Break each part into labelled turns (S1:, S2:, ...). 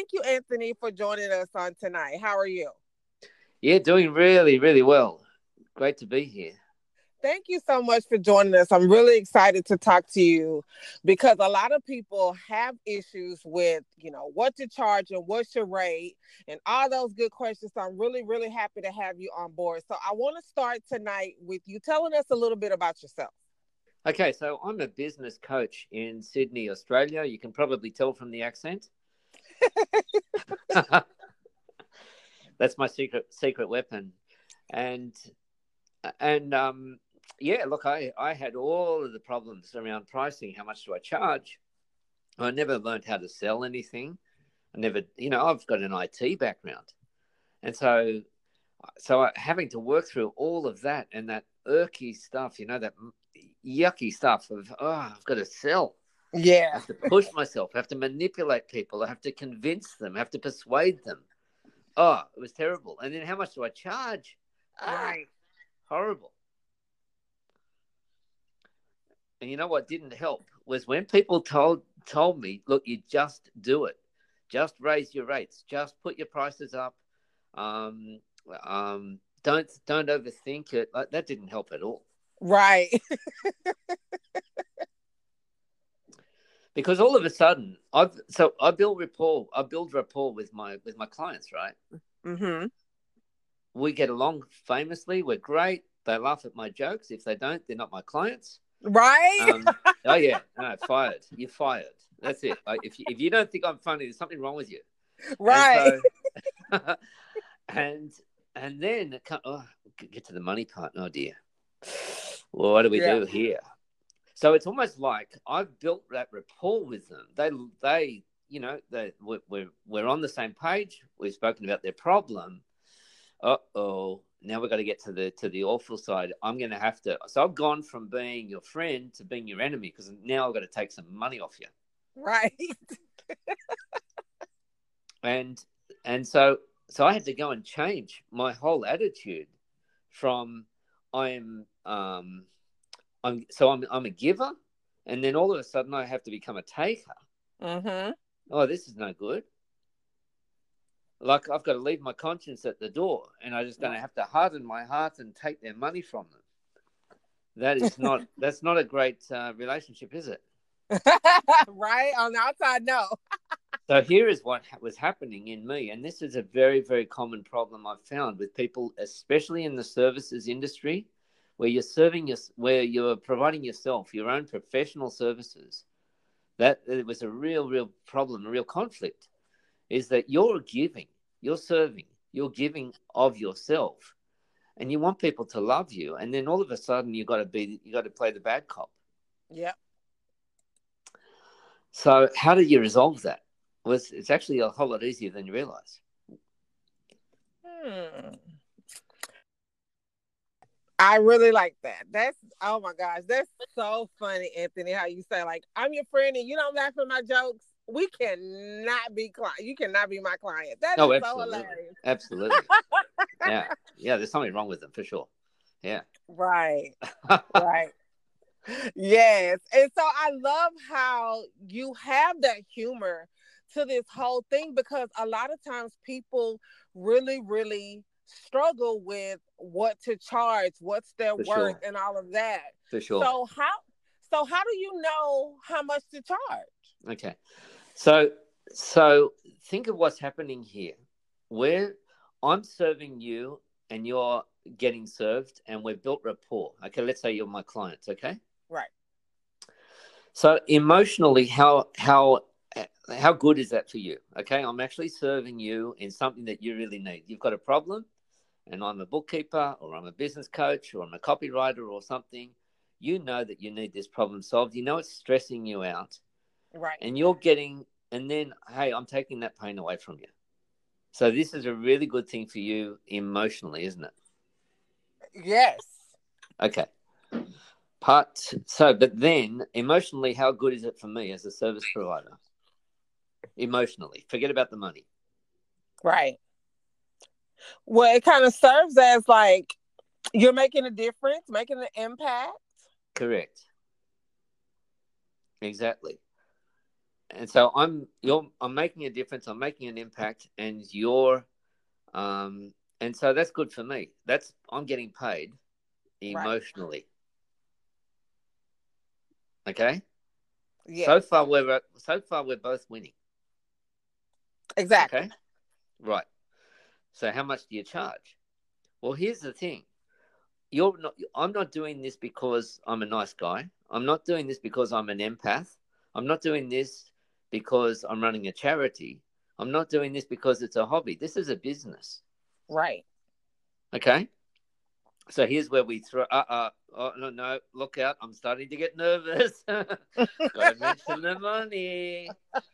S1: thank you, Anthony, for joining us on tonight. How are you?
S2: Yeah, doing really, really well. Great to be here.
S1: Thank you so much for joining us. I'm really excited to talk to you because a lot of people have issues with, what to charge and what's your rate and all those good questions. So I'm really, really happy to have you on board. So I want to start tonight with you telling us a little bit about yourself.
S2: Okay, so I'm a business coach in Sydney, Australia. You can probably tell from the accent. That's my secret weapon. And yeah, look, I had all of the problems around pricing. How much do I charge? I never learned how to sell anything. I never, I've got an IT background. And so having to work through all of that and that irky stuff, that yucky stuff of, I've got to sell. I
S1: Yeah.
S2: have to push myself. I have to manipulate people. I have to convince them. I have to persuade them. Oh, it was terrible. And then how much do I charge?
S1: Right.
S2: Horrible. And you know what didn't help was when people told me, look, you just do it. Just raise your rates. Just put your prices up. Um, don't overthink it. Like, that didn't help at all.
S1: Right.
S2: Because all of a sudden, I build rapport. I build rapport with my clients, right?
S1: Mm-hmm.
S2: We get along famously. We're great. They laugh at my jokes. If they don't, they're not my clients.
S1: Right.
S2: Oh yeah, no, fired. You're fired. That's it. Like, if you don't think I'm funny, there's something wrong with you.
S1: Right.
S2: And so, and then get to the money part. Oh dear. Well, what do we
S1: Yeah.
S2: do here? So it's almost like I've built that rapport with them. We're on the same page. We've spoken about their problem. Now we've got to get to the awful side. I'm going to have to. So I've gone from being your friend to being your enemy because now I've got to take some money off you.
S1: Right.
S2: And so I had to go and change my whole attitude from I'm a giver, and then all of a sudden I have to become a taker.
S1: Mm-hmm.
S2: Oh, this is no good. Like, I've got to leave my conscience at the door, and I'm just going to have to harden my heart and take their money from them. That's not a great relationship, is it?
S1: Right. On the outside, no.
S2: So here is what was happening in me, and this is a very, very common problem I've found with people, especially in the services industry, where where you're providing yourself your own professional services. That it was a real problem, a real conflict, is that you're giving, you're serving, you're giving of yourself, and you want people to love you, and then all of a sudden you got to play the bad cop.
S1: Yep.
S2: So how do you resolve that? Well, it's actually a whole lot easier than you realize.
S1: I really like that. Oh my gosh, that's so funny, Anthony. How you say, like, I'm your friend and you don't laugh at my jokes. We cannot be client. You cannot be my client. That is
S2: Oh,
S1: so
S2: absolutely,
S1: hilarious.
S2: absolutely. Yeah. There's something wrong with them for sure. Yeah.
S1: Right. Right. Yes. And so I love how you have that humor to this whole thing because a lot of times people really, really struggle with what to charge, what's their
S2: For
S1: worth,
S2: sure.
S1: and all of that.
S2: For sure.
S1: So how do you know how much to charge?
S2: Okay. So think of what's happening here. Where I'm serving you and you're getting served, and we've built rapport. Okay, let's say you're my client. Okay.
S1: Right.
S2: So emotionally, how good is that for you? Okay, I'm actually serving you in something that you really need. You've got a problem, and I'm a bookkeeper, or I'm a business coach, or I'm a copywriter, or something. You know that you need this problem solved. You know it's stressing you out,
S1: Right.
S2: and you're getting. And then, hey, I'm taking that pain away from you. So this is a really good thing for you emotionally, isn't it?
S1: Yes.
S2: Okay. But then emotionally, how good is it for me as a service provider? Emotionally, forget about the money.
S1: Right. Well, it kind of serves as like you're making a difference, making an impact.
S2: Correct. Exactly. And so I'm making a difference. I'm making an impact, and and so that's good for me. I'm getting paid
S1: Right.
S2: emotionally. Okay.
S1: Yes.
S2: So far we're both winning.
S1: Exactly.
S2: Okay. Right. So how much do you charge? Well, here's the thing. I'm not doing this because I'm a nice guy. I'm not doing this because I'm an empath. I'm not doing this because I'm running a charity. I'm not doing this because it's a hobby. This is a business.
S1: Right.
S2: Okay. So here's where we throw. Oh no! Look out! I'm starting to get nervous. Got to mention the money.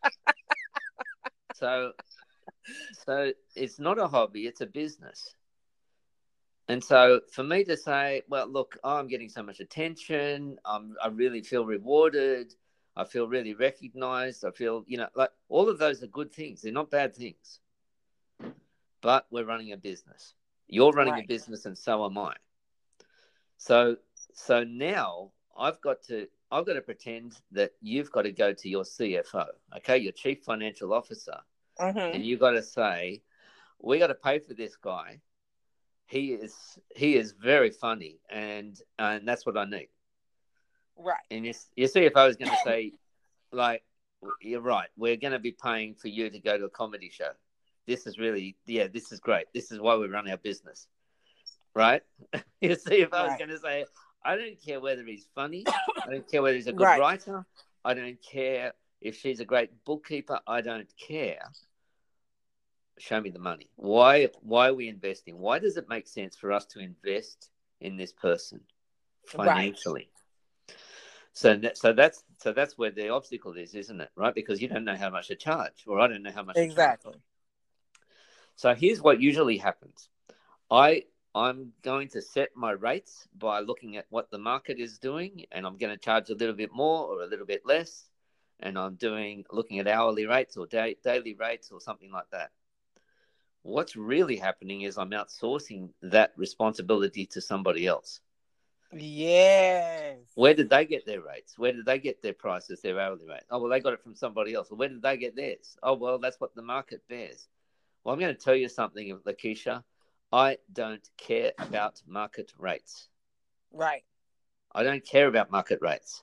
S2: So, so it's not a hobby; it's a business. And so for me to say, well, look, I'm getting so much attention. I really feel rewarded. I feel really recognized. I feel, like all of those are good things. They're not bad things. But we're running a business. You're running a
S1: Right.
S2: business, and so am I. So, so now I've got to pretend that you've got to go to your CFO, okay, your chief financial officer,
S1: Mm-hmm.
S2: and you've got to say, we got to pay for this guy. He is very funny, and that's what I need.
S1: Right.
S2: And your CFO is going to say, like, you're right. We're going to be paying for you to go to a comedy show. This is really, yeah, this is great. This is why we run our business, right? Your CFO is
S1: Right.
S2: going to say, I don't care whether he's funny. I don't care whether he's a good
S1: Right.
S2: writer. I don't care if she's a great bookkeeper. I don't care. Show me the money. Why are we investing? Why does it make sense for us to invest in this person
S1: Right.
S2: financially? So that's where the obstacle is, isn't it? Right? Because you don't know how much to charge, or I don't know how much to charge.
S1: Exactly.
S2: So here's what usually happens. I'm going to set my rates by looking at what the market is doing, and I'm going to charge a little bit more or a little bit less, and I'm looking at hourly rates or daily rates or something like that. What's really happening is I'm outsourcing that responsibility to somebody else.
S1: Yes.
S2: Where did they get their rates? Where did they get their prices, their hourly rate? Oh, well, they got it from somebody else. Well, where did they get theirs? Oh, well, that's what the market bears. Well, I'm going to tell you something, Lakeisha. I don't care about market rates.
S1: Right.
S2: I don't care about market rates.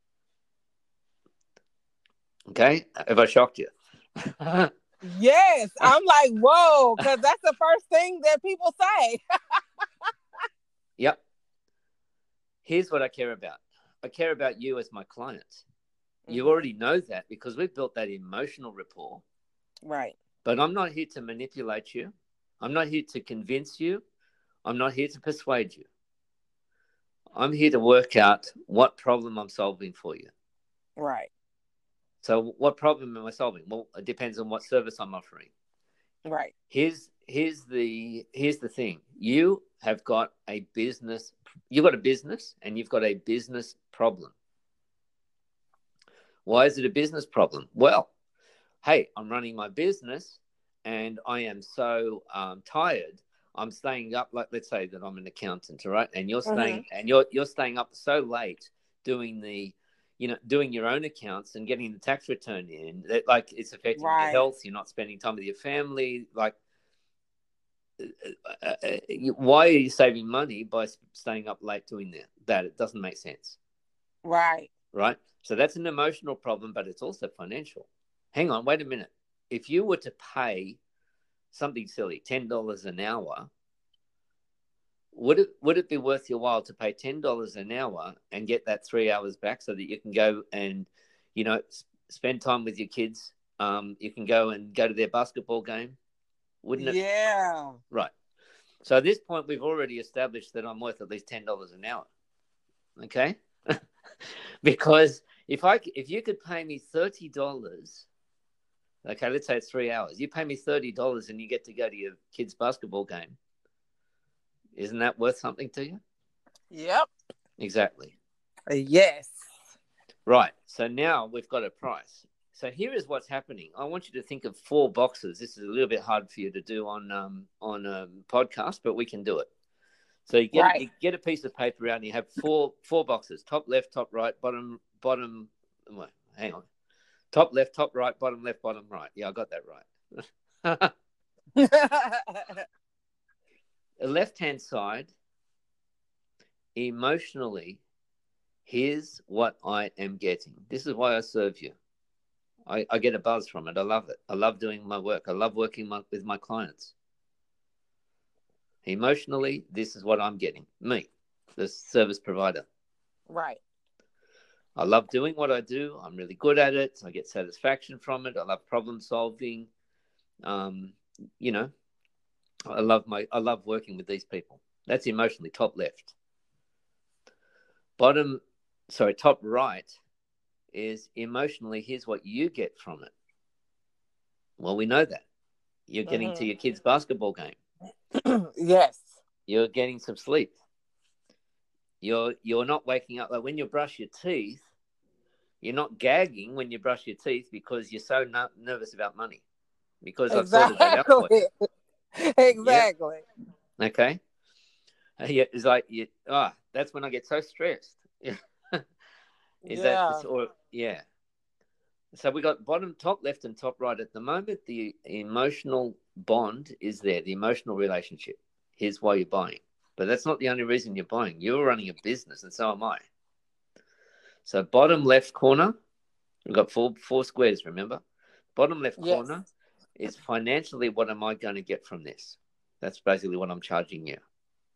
S2: Okay? Have I shocked you?
S1: Yes. I'm like, whoa, because that's the first thing that people say.
S2: Yep. Here's what I care about. I care about you as my client. You already know that because we've built that emotional rapport.
S1: Right.
S2: But I'm not here to manipulate you. I'm not here to convince you. I'm not here to persuade you. I'm here to work out what problem I'm solving for you.
S1: Right.
S2: So what problem am I solving? Well, it depends on what service I'm offering.
S1: Right.
S2: Here's the thing. You have got a business. You've got a business, and you've got a business problem. Why is it a business problem? Well, hey, I'm running my business, and I am so tired. I'm staying up. Like, let's say that I'm an accountant, all right, and you're staying up so late doing doing your own accounts and getting the tax return in. That, like, it's affecting your
S1: Right.
S2: health. You're not spending time with your family. Like, why are you saving money by staying up late doing that? It doesn't make sense.
S1: Right.
S2: Right? So that's an emotional problem, but it's also financial. Hang on, wait a minute. If you were to pay something silly, $10 an hour, would it be worth your while to pay $10 an hour and get that 3 hours back so that you can go and, spend time with your kids? You can go to their basketball game. Wouldn't it?
S1: Yeah.
S2: Right. So at this point, we've already established that I'm worth at least $10 an hour. Okay? Because if you could pay me $30, okay, let's say it's 3 hours. You pay me $30 and you get to go to your kid's basketball game. Isn't that worth something to you?
S1: Yep.
S2: Exactly.
S1: Yes.
S2: Right. So now we've got a price. So here is what's happening. I want you to think of 4 boxes. This is a little bit hard for you to do on a podcast, but we can do it. So you get a piece of paper out and you have four boxes: top left, top right, bottom. Well, hang on, Top left, top right, bottom left, bottom right. Yeah, I got that right. The left-hand side, emotionally, here's what I am getting. This is why I serve you. I get a buzz from it. I love it. I love doing my work. I love working with my clients. Emotionally, this is what I'm getting. Me, the service provider.
S1: Right.
S2: I love doing what I do. I'm really good at it. I get satisfaction from it. I love problem solving. You know, I love working with these people. That's emotionally top left. Top right is emotionally, here's what you get from it. Well, we know that. You're getting to your kid's basketball game.
S1: Yes.
S2: You're getting some sleep. You're not waking up. Like when you brush your teeth, you're not gagging when you brush your teeth because you're so nervous about money. Because I've sorted that out for you.
S1: Exactly.
S2: Yeah. Okay. Yeah, it's like that's when I get so stressed. Yeah. So we got bottom, top left, and top right. At the moment, the emotional bond is there, the emotional relationship. Here's why you're buying. But that's not the only reason you're buying. You're running a business, and so am I. So bottom left corner, we've got four squares, remember? Bottom left corner is financially, what am I going to get from this? That's basically what I'm charging you.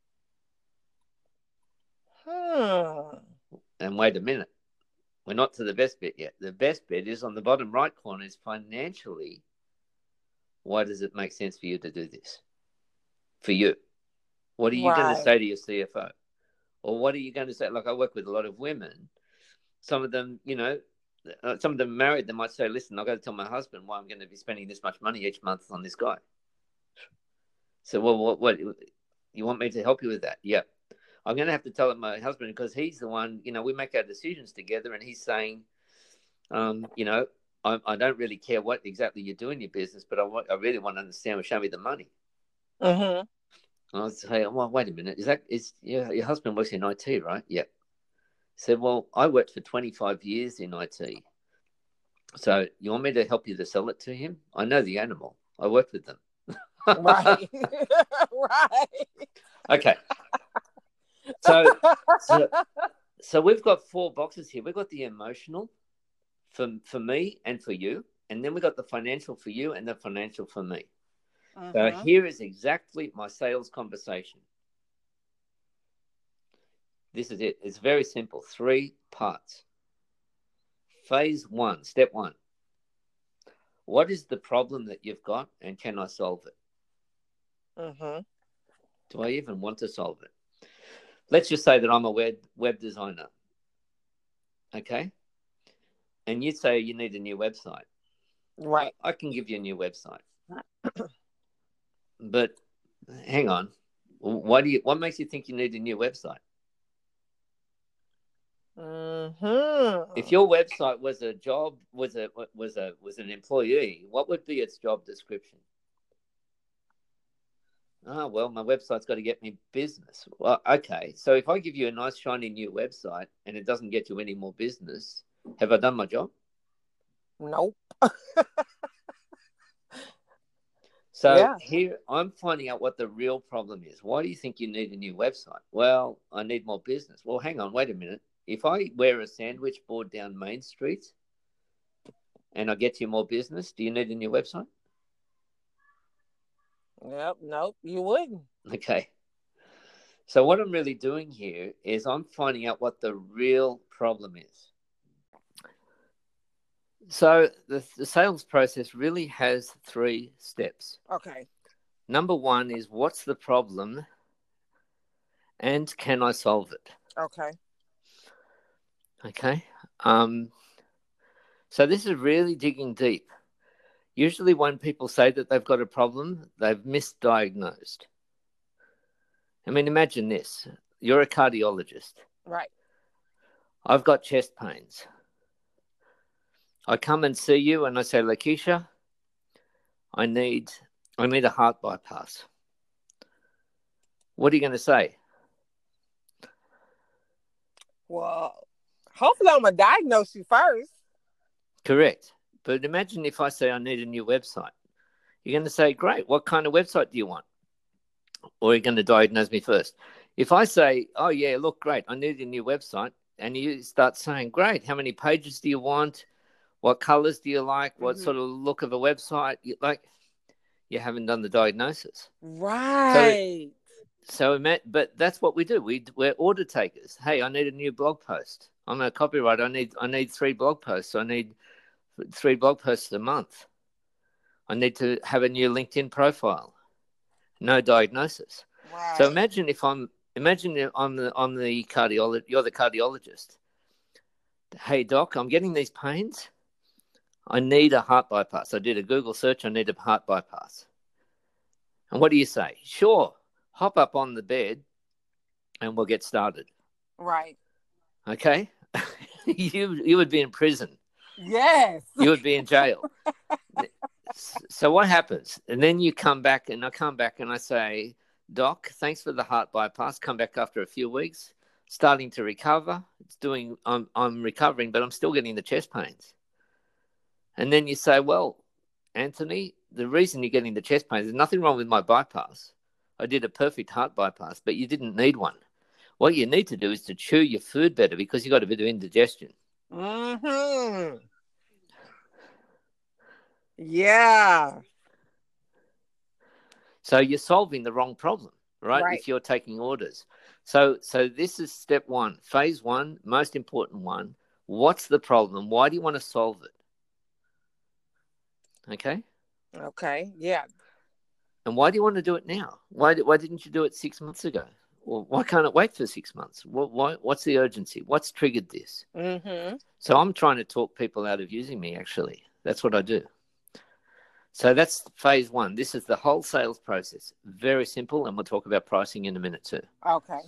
S2: And wait a minute. We're not to the best bit yet. The best bit is on the bottom right corner is financially, why does it make sense for you to do this? For you. What are you going to say to your CFO? Or what are you going to say? Like I work with a lot of women. Some of them, some of them married, they might say, listen, I've got to tell my husband why I'm going to be spending this much money each month on this guy. So, well, what you want me to help you with that? Yeah. I'm going to have to tell my husband because he's the one, we make our decisions together and he's saying, I don't really care what exactly you do in your business, but I really want to understand, show me the money.
S1: Mm-hmm.
S2: And I'll say, well, wait a minute. Your husband works in IT, right? Yeah. Said, well, I worked for 25 years in IT. So you want me to help you to sell it to him? I know the animal. I worked with them.
S1: Right. Right.
S2: Okay. So we've got 4 boxes here. We've got the emotional for me and for you. And then we got the financial for you and the financial for me. Mm-hmm. So here is exactly my sales conversation. This is it. It's very simple. 3 parts. Phase 1, step 1. What is the problem that you've got and can I solve it?
S1: Mm-hmm.
S2: Do I even want to solve it? Let's just say that I'm a web designer. Okay? And you say you need a new website.
S1: Right.
S2: I can give you a new website. But hang on. What makes you think you need a new website?
S1: Mm-hmm.
S2: If your website was a job, was an employee, what would be its job description? Well, my website's got to get me business. Well, okay. So if I give you a nice, shiny new website and it doesn't get you any more business, have I done my job?
S1: Nope.
S2: So here I'm finding out what the real problem is. Why do you think you need a new website? Well, I need more business. Well, hang on, wait a minute. If I wear a sandwich board down Main Street and I get you more business, do you need a new website?
S1: Yep. Nope. You wouldn't.
S2: Okay. So what I'm really doing here is I'm finding out what the real problem is. So the sales process really has 3 steps.
S1: Okay.
S2: Number 1 is what's the problem and can I solve it?
S1: Okay.
S2: Okay. So this is really digging deep. Usually when people say that they've got a problem, they've misdiagnosed. I mean, imagine this. You're a cardiologist.
S1: Right.
S2: I've got chest pains. I come and see you and I say, Lakeisha, I need a heart bypass. What are you going to say?
S1: Well, hopefully I'm going to diagnose you first.
S2: Correct. But imagine if I say I need a new website. You're going to say, great, what kind of website do you want? Or you're going to diagnose me first. If I say, oh, yeah, look, great, I need a new website, and you start saying, great, how many pages do you want? What colors do you like? What sort of look of a website? You haven't done the diagnosis.
S1: Right.
S2: But that's what we do. We're order takers. Hey, I need a new blog post. I'm a copywriter. I need 3 blog posts. I need 3 blog posts a month. I need to have a new LinkedIn profile. No diagnosis.
S1: Right.
S2: So imagine I'm the cardiologist. You're the cardiologist. Hey doc, I'm getting these pains. I need a heart bypass. I did a Google search. I need a heart bypass. And what do you say? Sure, hop up on the bed, and we'll get started.
S1: Right.
S2: Okay. You would be in prison.
S1: Yes.
S2: You would be in jail. So what happens? And then you come back, and I come back and I say, Doc, thanks for the heart bypass. Come back after a few weeks, starting to recover. I'm recovering, but I'm still getting the chest pains. And then you say, well, Anthony, the reason you're getting the chest pains, there's nothing wrong with my bypass. I did a perfect heart bypass, but you didn't need one. What you need to do is to chew your food better because you've got a bit of indigestion.
S1: Mm-hmm. Yeah.
S2: So you're solving the wrong problem, right? If you're taking orders. So this is step 1, phase 1, most important one. What's the problem? Why do you want to solve it? Okay.
S1: Okay. Yeah.
S2: And why do you want to do it now? Why didn't you do it 6 months ago? Well, why can't it wait for 6 months? What's the urgency? What's triggered this?
S1: Mm-hmm.
S2: So I'm trying to talk people out of using me, actually. That's what I do. So that's phase 1. This is the whole sales process. Very simple, and we'll talk about pricing in a minute too.
S1: Okay.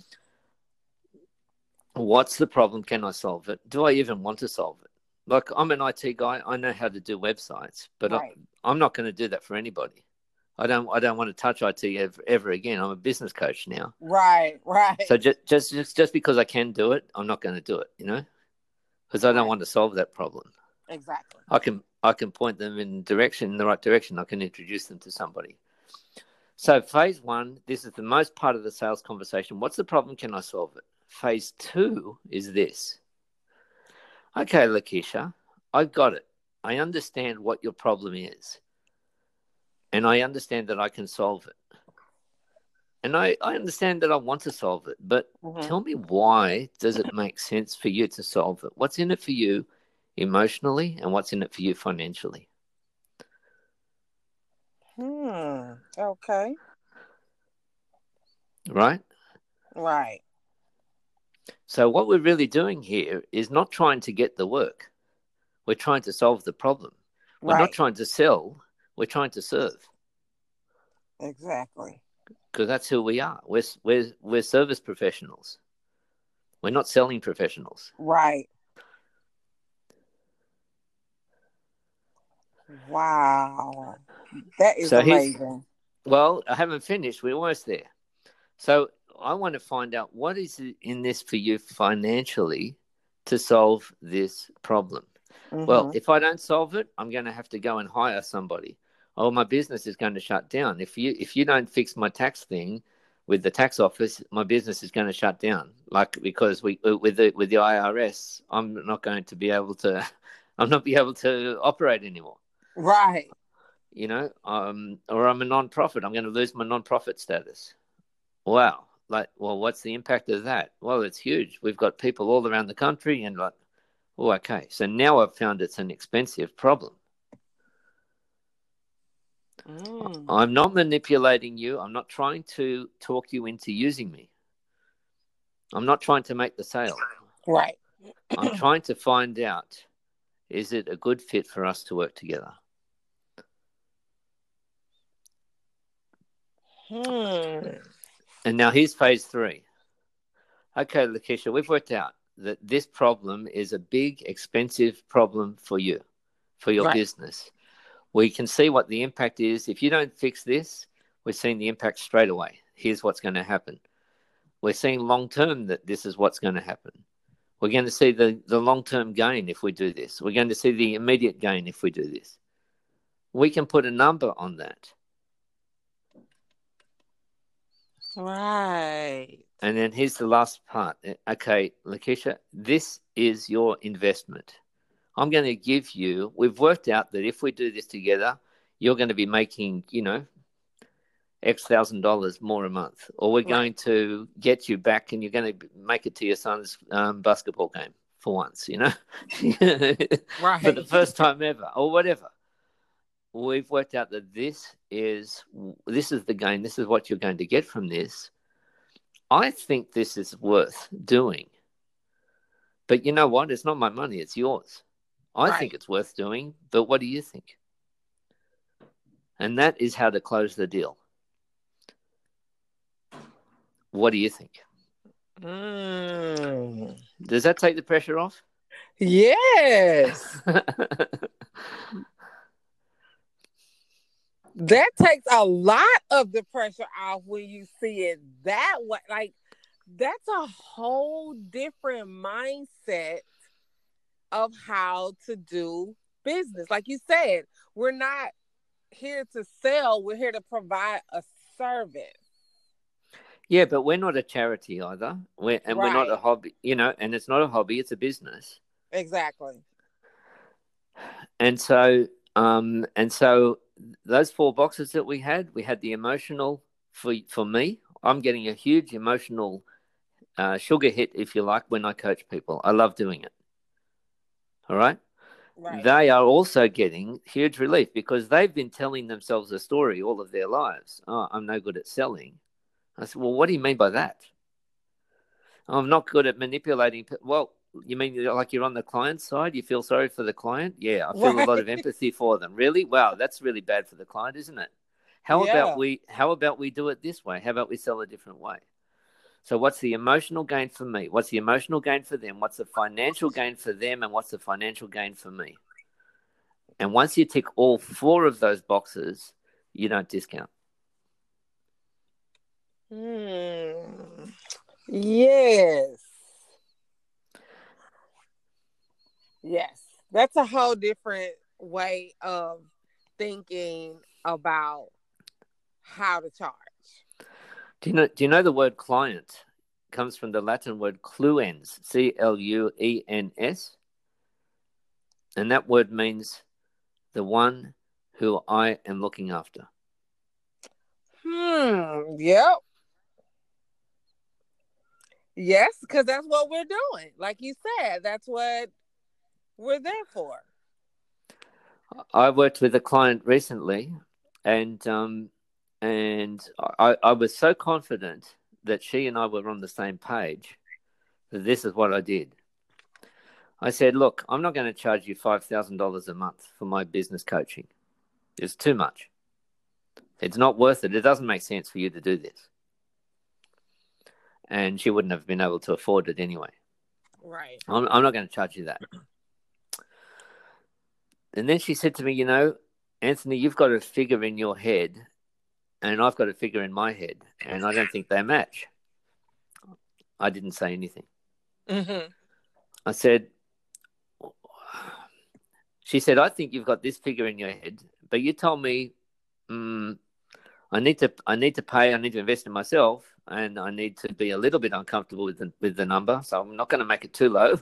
S2: What's the problem? Can I solve it? Do I even want to solve it? Like, I'm an IT guy. I know how to do websites, but I'm not going to do that for anybody. I don't want to touch IT ever again. I'm a business coach now.
S1: Right.
S2: So just because I can do it, I'm not going to do it, because I don't want to solve that problem.
S1: Exactly.
S2: I can point them in the right direction. I can introduce them to somebody. So phase 1, this is the most part of the sales conversation. What's the problem? Can I solve it? Phase 2 is this. Okay, Lakeisha, I've got it. I understand what your problem is. And I understand that I can solve it. And I understand that I want to solve it. But tell me, why does it make sense for you to solve it? What's in it for you emotionally, and what's in it for you financially?
S1: Okay.
S2: Right?
S1: Right.
S2: So what we're really doing here is not trying to get the work. We're trying to solve the problem. We're not trying to sell. We're trying to serve.
S1: Exactly.
S2: Because that's who we are. We're service professionals. We're not selling professionals.
S1: Right. Wow. That is amazing.
S2: Well, I haven't finished. We're almost there. So I want to find out what is in this for you financially to solve this problem. Well, if I don't solve it, I'm going to have to go and hire somebody. Oh, my business is going to shut down. If you don't fix my tax thing with the tax office, my business is going to shut down. Because with the IRS, I'm not be able to operate anymore.
S1: Right.
S2: Or I'm a non-profit. I'm going to lose my non-profit status. Wow. What's the impact of that? Well, it's huge. We've got people all around the country, and okay. So now I've found it's an expensive problem. I'm not manipulating you. I'm not trying to talk you into using me. I'm not trying to make the sale.
S1: Right.
S2: I'm trying to find out, is it a good fit for us to work together? And now here's phase 3. Okay, Lakeisha, we've worked out that this problem is a big, expensive problem for you, for your business. We can see what the impact is. If you don't fix this, we're seeing the impact straight away. Here's what's going to happen. We're seeing long-term that this is what's going to happen. We're going to see the long-term gain if we do this. We're going to see the immediate gain if we do this. We can put a number on that.
S1: Right.
S2: And then here's the last part. Okay, Lakeisha, this is your investment. I'm going to give you, we've worked out that if we do this together, you're going to be making, X $1,000 more a month, or we're going to get you back and you're going to make it to your son's basketball game for once,
S1: Right.
S2: for the first time ever, or whatever. We've worked out that this is the gain. This is what you're going to get from this. I think this is worth doing. But you know what? It's not my money. It's yours. I think it's worth doing. But what do you think? And that is how to close the deal. What do you think? Does that take the pressure off?
S1: Yes. That takes a lot of the pressure off when you see it that way. Like, that's a whole different mindset of how to do business. Like you said, we're not here to sell. We're here to provide a service.
S2: Yeah, but we're not a charity either. We're not a hobby, and it's not a hobby, it's a business.
S1: Exactly.
S2: And so those 4 boxes that we had the emotional for me. I'm getting a huge emotional sugar hit, if you like, when I coach people. I love doing it. All right? Right. They are also getting huge relief because they've been telling themselves a story all of their lives. Oh, I'm no good at selling. I said, well, what do you mean by that? I'm not good at manipulating. Well, you mean like you're on the client side? You feel sorry for the client? Yeah, I feel a lot of empathy for them. Really? Wow, that's really bad for the client, isn't it? How about we do it this way? How about we sell a different way? So what's the emotional gain for me? What's the emotional gain for them? What's the financial gain for them? And what's the financial gain for me? And once you tick all 4 of those boxes, you don't discount.
S1: Yes. Yes. That's a whole different way of thinking about how to charge.
S2: Do you know the word client comes from the Latin word cluens, C-L-U-E-N-S? And that word means the one who I am looking after.
S1: Yep. Yes, because that's what we're doing. Like you said, that's what we're there for.
S2: I worked with a client recently, and I was so confident that she and I were on the same page that this is what I did. I said, look, I'm not going to charge you $5,000 a month for my business coaching. It's too much. It's not worth it. It doesn't make sense for you to do this. And she wouldn't have been able to afford it anyway.
S1: Right.
S2: I'm not going to charge you that. And then she said to me, Anthony, you've got a figure in your head and I've got a figure in my head and I don't think they match. I didn't say anything. I said, she said, I think you've got this figure in your head, but you told me I need to pay, I need to invest in myself, and I need to be a little bit uncomfortable with the number, so I'm not going to make it too low.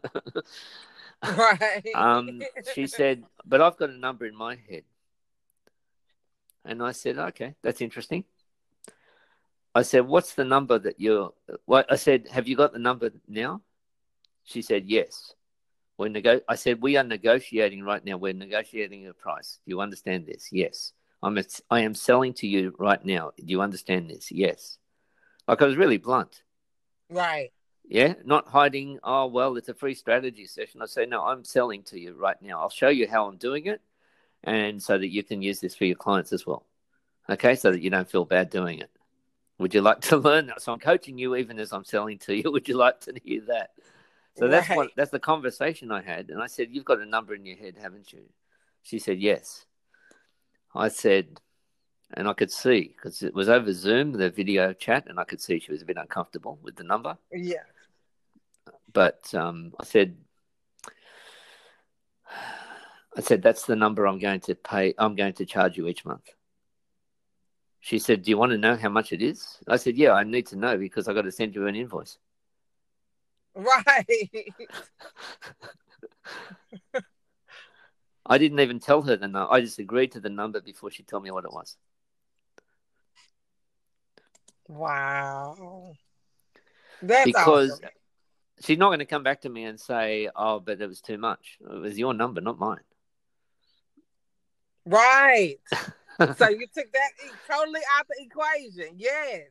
S1: Right.
S2: She said, but I've got a number in my head. And I said, okay, that's interesting. I said, what's the number that I said, have you got the number now? She said, yes. I said, we are negotiating right now. We're negotiating a price. Do you understand this? Yes. I am selling to you right now. Do you understand this? Yes. Like, I was really blunt.
S1: Right.
S2: Yeah, not hiding, oh, well, it's a free strategy session. I say, no, I'm selling to you right now. I'll show you how I'm doing it, and so that you can use this for your clients as well. Okay, so that you don't feel bad doing it. Would you like to learn that? So I'm coaching you even as I'm selling to you. Would you like to hear that? So that's the conversation I had. And I said, you've got a number in your head, haven't you? She said, yes. I said, and I could see, because it was over Zoom, the video chat, and I could see she was a bit uncomfortable with the number.
S1: Yeah.
S2: But I said, that's the number I'm going to pay. I'm going to charge you each month. She said, do you want to know how much it is? I said, yeah, I need to know because I got to send you an invoice.
S1: Right.
S2: I didn't even tell her the number. I just agreed to the number before she told me what it was.
S1: Wow. That's
S2: because
S1: awesome.
S2: She's not going to come back to me and say, oh, but it was too much. It was your number, not mine.
S1: Right. So you took that totally out the equation. Yes.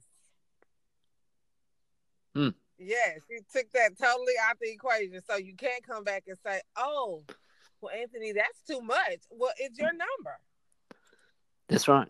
S1: Yes, you took that totally out the equation. So you can't come back and say, oh, well, Anthony, that's too much. Well, it's your number.
S2: That's right.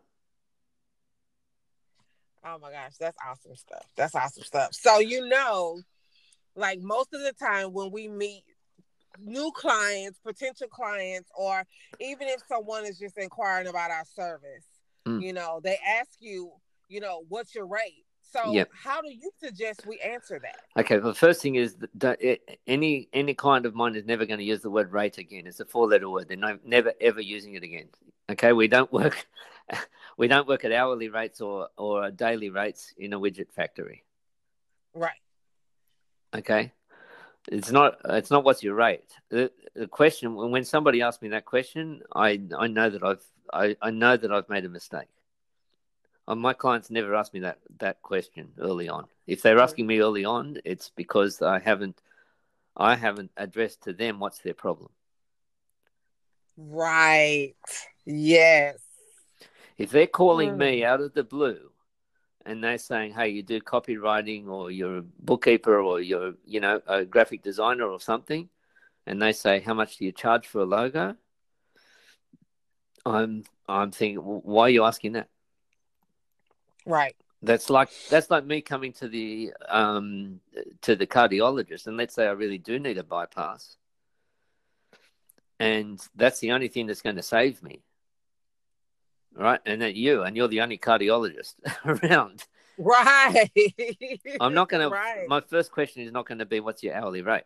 S1: Oh my gosh, that's awesome stuff. That's awesome stuff. So, like most of the time when we meet new clients, potential clients, or even if someone is just inquiring about our service, they ask you, what's your rate? So How do you suggest we answer that?
S2: Okay, well, the first thing is that any client of mine is never going to use the word rate again. It's a 4-letter word. They're never ever using it again. Okay, we don't work at hourly rates or daily rates in a widget factory.
S1: Right.
S2: Okay. It's not what's your rate. The question, when somebody asks me that question, I know that I've made a mistake. My clients never ask me that question early on. If they're asking me early on, it's because I haven't addressed to them what's their problem.
S1: Right. Yes.
S2: If they're calling me out of the blue and they're saying, hey, you do copywriting or you're a bookkeeper or you're, a graphic designer or something, and they say, how much do you charge for a logo? I'm thinking, why are you asking that?
S1: Right.
S2: That's like me coming to the cardiologist, and let's say I really do need a bypass, and that's the only thing that's going to save me, right? And you're the only cardiologist around.
S1: Right.
S2: I'm not going to.
S1: Right.
S2: My first question is not going to be, what's your hourly rate?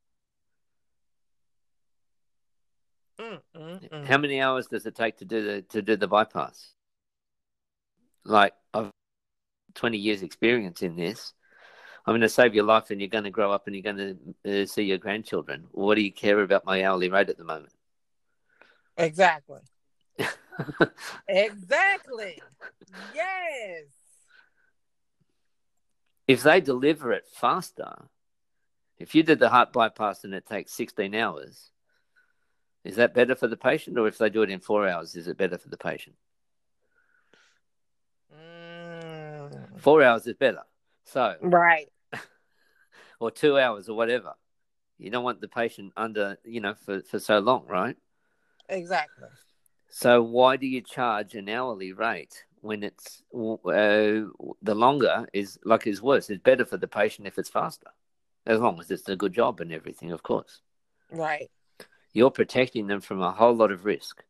S2: How many hours does it take to do the bypass? Like, I've 20 years experience in this. I'm going to save your life and you're going to grow up and you're going to see your grandchildren. What do you care about my hourly rate at the moment?
S1: Exactly. Exactly. Yes.
S2: If they deliver it faster, if you did the heart bypass and it takes 16 hours, is that better for the patient? Or if they do it in 4 hours, is it better for the patient? 4 hours is better. So,
S1: right.
S2: Or 2 hours or whatever. You don't want the patient under, for so long, right?
S1: Exactly.
S2: So why do you charge an hourly rate when it's the longer is worse? It's better for the patient if it's faster, as long as it's a good job and everything, of course.
S1: Right.
S2: You're protecting them from a whole lot of risk.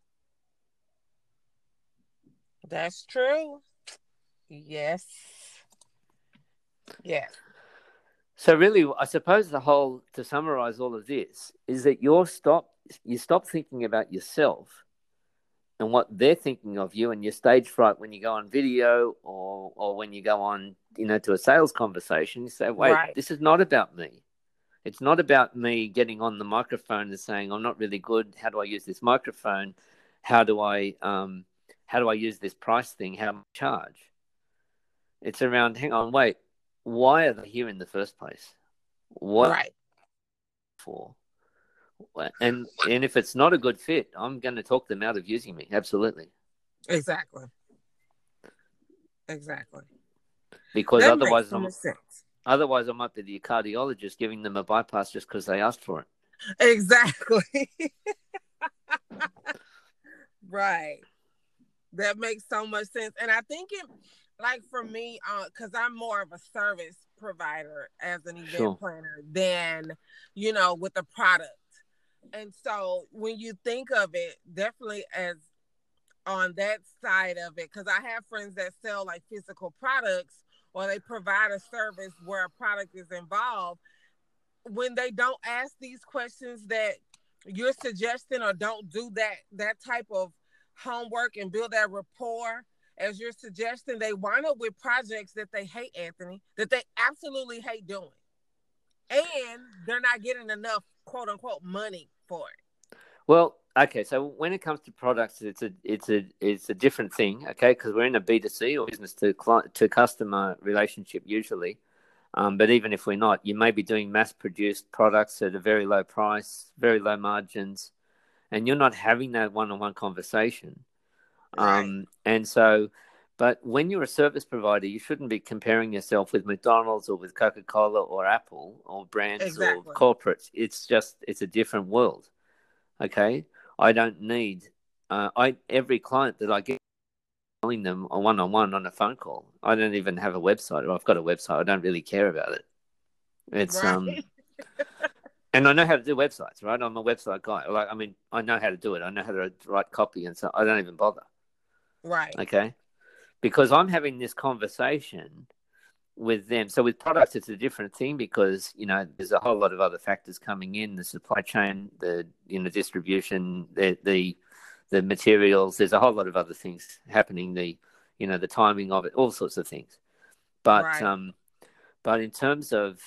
S1: That's true. Yes. Yes.
S2: So really, I suppose to summarize all of this, is that you stop thinking about yourself and what they're thinking of you, and your stage fright when you go on video or when you go on, to a sales conversation. You say, wait, This is not about me. It's not about me getting on the microphone and saying, I'm not really good. How do I use this microphone? How do I use this price thing? How much charge? It's around, hang on, wait, why are they here in the first place? What for? And if it's not a good fit, I'm going to talk them out of using me. Absolutely.
S1: Exactly.
S2: Because
S1: that
S2: otherwise,
S1: makes sense.
S2: Otherwise, I might be the cardiologist giving them a bypass just because they asked for it.
S1: Exactly. Right. That makes so much sense. And I think like for me, because I'm more of a service provider as an event planner than, with a product. And so when you think of it, definitely as on that side of it, because I have friends that sell like physical products or they provide a service where a product is involved. when they don't ask these questions that you're suggesting, or don't do that type of homework and build that rapport as you're suggesting, they wind up with projects that they hate, Anthony, that they absolutely hate doing. And they're not getting enough quote unquote money for it.
S2: Well, okay, so when it comes to products, it's a different thing, okay, because we're in a B2C, or business to customer relationship usually. But even if we're not, you may be doing mass-produced products at a very low price, very low margins, and you're not having that one-on-one conversation.
S1: Right.
S2: And so, but when you're a service provider, you shouldn't be comparing yourself with McDonald's or with Coca-Cola or Apple or brands or
S1: Exactly.
S2: corporates. It's a different world. Okay. I don't need, every client that I get, telling them a one-on-one on a phone call. I don't even have a website, or I've got a website. I don't really care about it. It's,
S1: Right.
S2: and I know how to do websites, right? I'm a website guy. I know how to do it. I know how to write copy, and so I don't even bother.
S1: Right.
S2: Okay. Because I'm having this conversation with them. So with products, it's a different thing because, there's a whole lot of other factors coming in, the supply chain, the, distribution, the materials. There's a whole lot of other things happening, the timing of it, all sorts of things. But,
S1: Right.
S2: but in terms of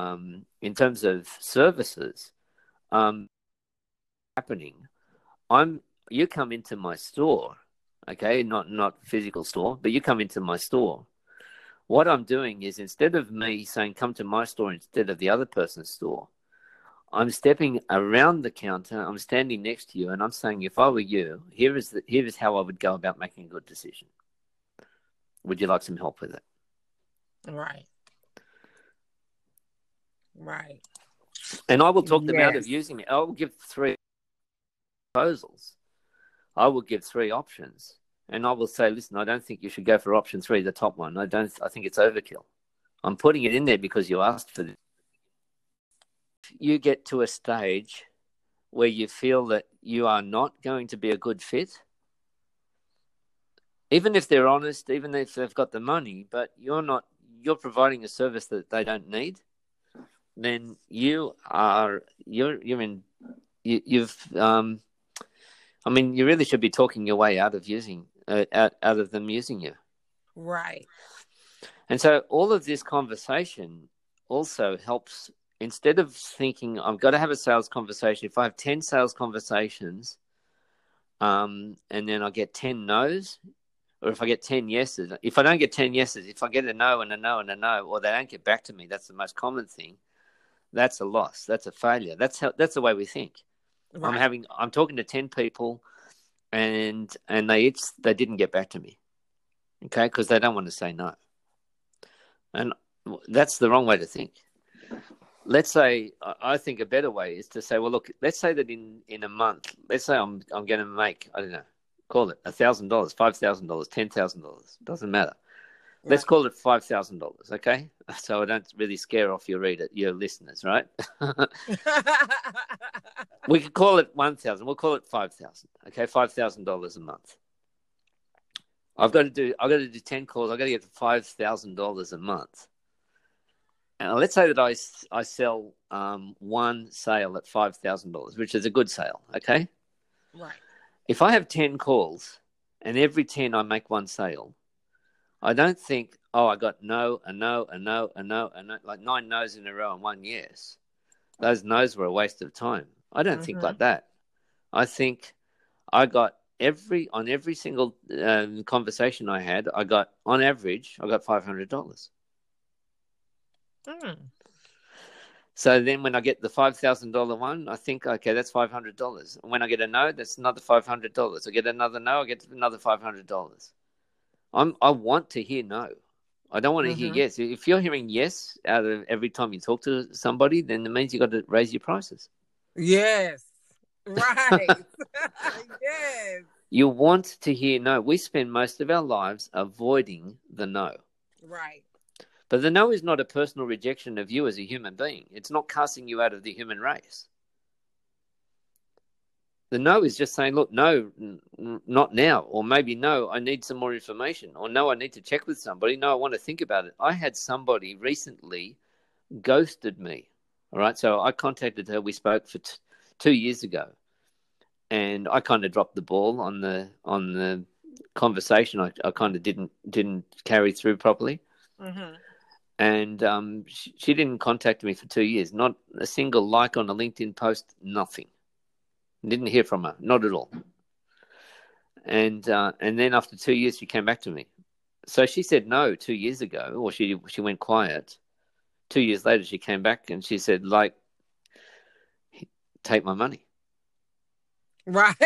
S2: services, happening, you come into my store, okay, not physical store, but you come into my store. What I'm doing is, instead of me saying come to my store instead of the other person's store, I'm stepping around the counter, I'm standing next to you, and I'm saying, if I were you, here is how I would go about making a good decision. Would you like some help with it?
S1: Right. Right.
S2: And I will talk them out of
S1: Yes.
S2: using it. I will give 3 proposals. I will give 3 options. And I will say, listen, I don't think you should go for option 3, the top one. I think it's overkill. I'm putting it in there because you asked for this. You get to a stage where you feel that you are not going to be a good fit, even if they're honest, even if they've got the money, but you're providing a service that they don't need, then you really should be talking your way out of them using you.
S1: Right.
S2: And so all of this conversation also helps. Instead of thinking, I've got to have a sales conversation, if I have 10 sales conversations, and then I get 10 no's, or if I get 10 yeses, if I don't get 10 yeses, if I get a no and a no and a no, or they don't get back to me, that's the most common thing. That's a loss. That's a failure. That's the way we think.
S1: Right.
S2: I'm talking to 10 people, and they didn't get back to me, okay, because they don't want to say no. And that's the wrong way to think. Let's say, I think a better way is to say, well, look, let's say that in a month, let's say I'm going to make, I don't know, call it $1,000, $5,000, $10,000, doesn't matter.
S1: Right.
S2: Let's call it $5,000, okay? So I don't really scare off your listeners, right? We could call it 1,000. We'll call it 5,000, okay? $5,000 a month. I've got to do 10 calls. I've got to get to $5,000 a month. And let's say that I sell one sale at $5,000, which is a good sale, okay?
S1: Right.
S2: If I have 10 calls and every 10 I make one sale, I don't think, I got no, a no, a no, a no, a no, like 9 no's in a row and 1 yes. Those no's were a waste of time. I don't think like that. I think I got on every single conversation I had, on average, I got $500. So then when I get the $5,000 one, I think, okay, that's $500. And when I get a no, that's another $500. I get another no, I get another $500. I want to hear no. I don't want to hear yes. If you're hearing yes out of every time you talk to somebody, then it means you got to raise your prices.
S1: Yes. Right. Yes.
S2: You want to hear no. We spend most of our lives avoiding the no.
S1: Right.
S2: But the no is not a personal rejection of you as a human being. It's not casting you out of the human race. The no is just saying, look, no, not now. Or maybe, no, I need some more information. Or no, I need to check with somebody. No, I want to think about it. I had somebody recently ghosted me. All right. So I contacted her. We spoke for 2 years ago, and I kind of dropped the ball on the conversation. I kind of didn't carry through properly.
S1: Mm-hmm.
S2: And she didn't contact me for 2 years. Not a single like on a LinkedIn post. Nothing. Didn't hear from her. Not at all. And then after 2 years, she came back to me. So she said no 2 years ago, or she went quiet. 2 years later, she came back and she said, like, take my money.
S1: Right.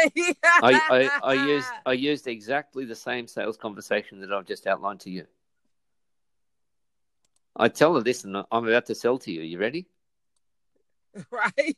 S2: I used exactly the same sales conversation that I've just outlined to you. I tell her, listen, I'm about to sell to you. You ready?
S1: Right.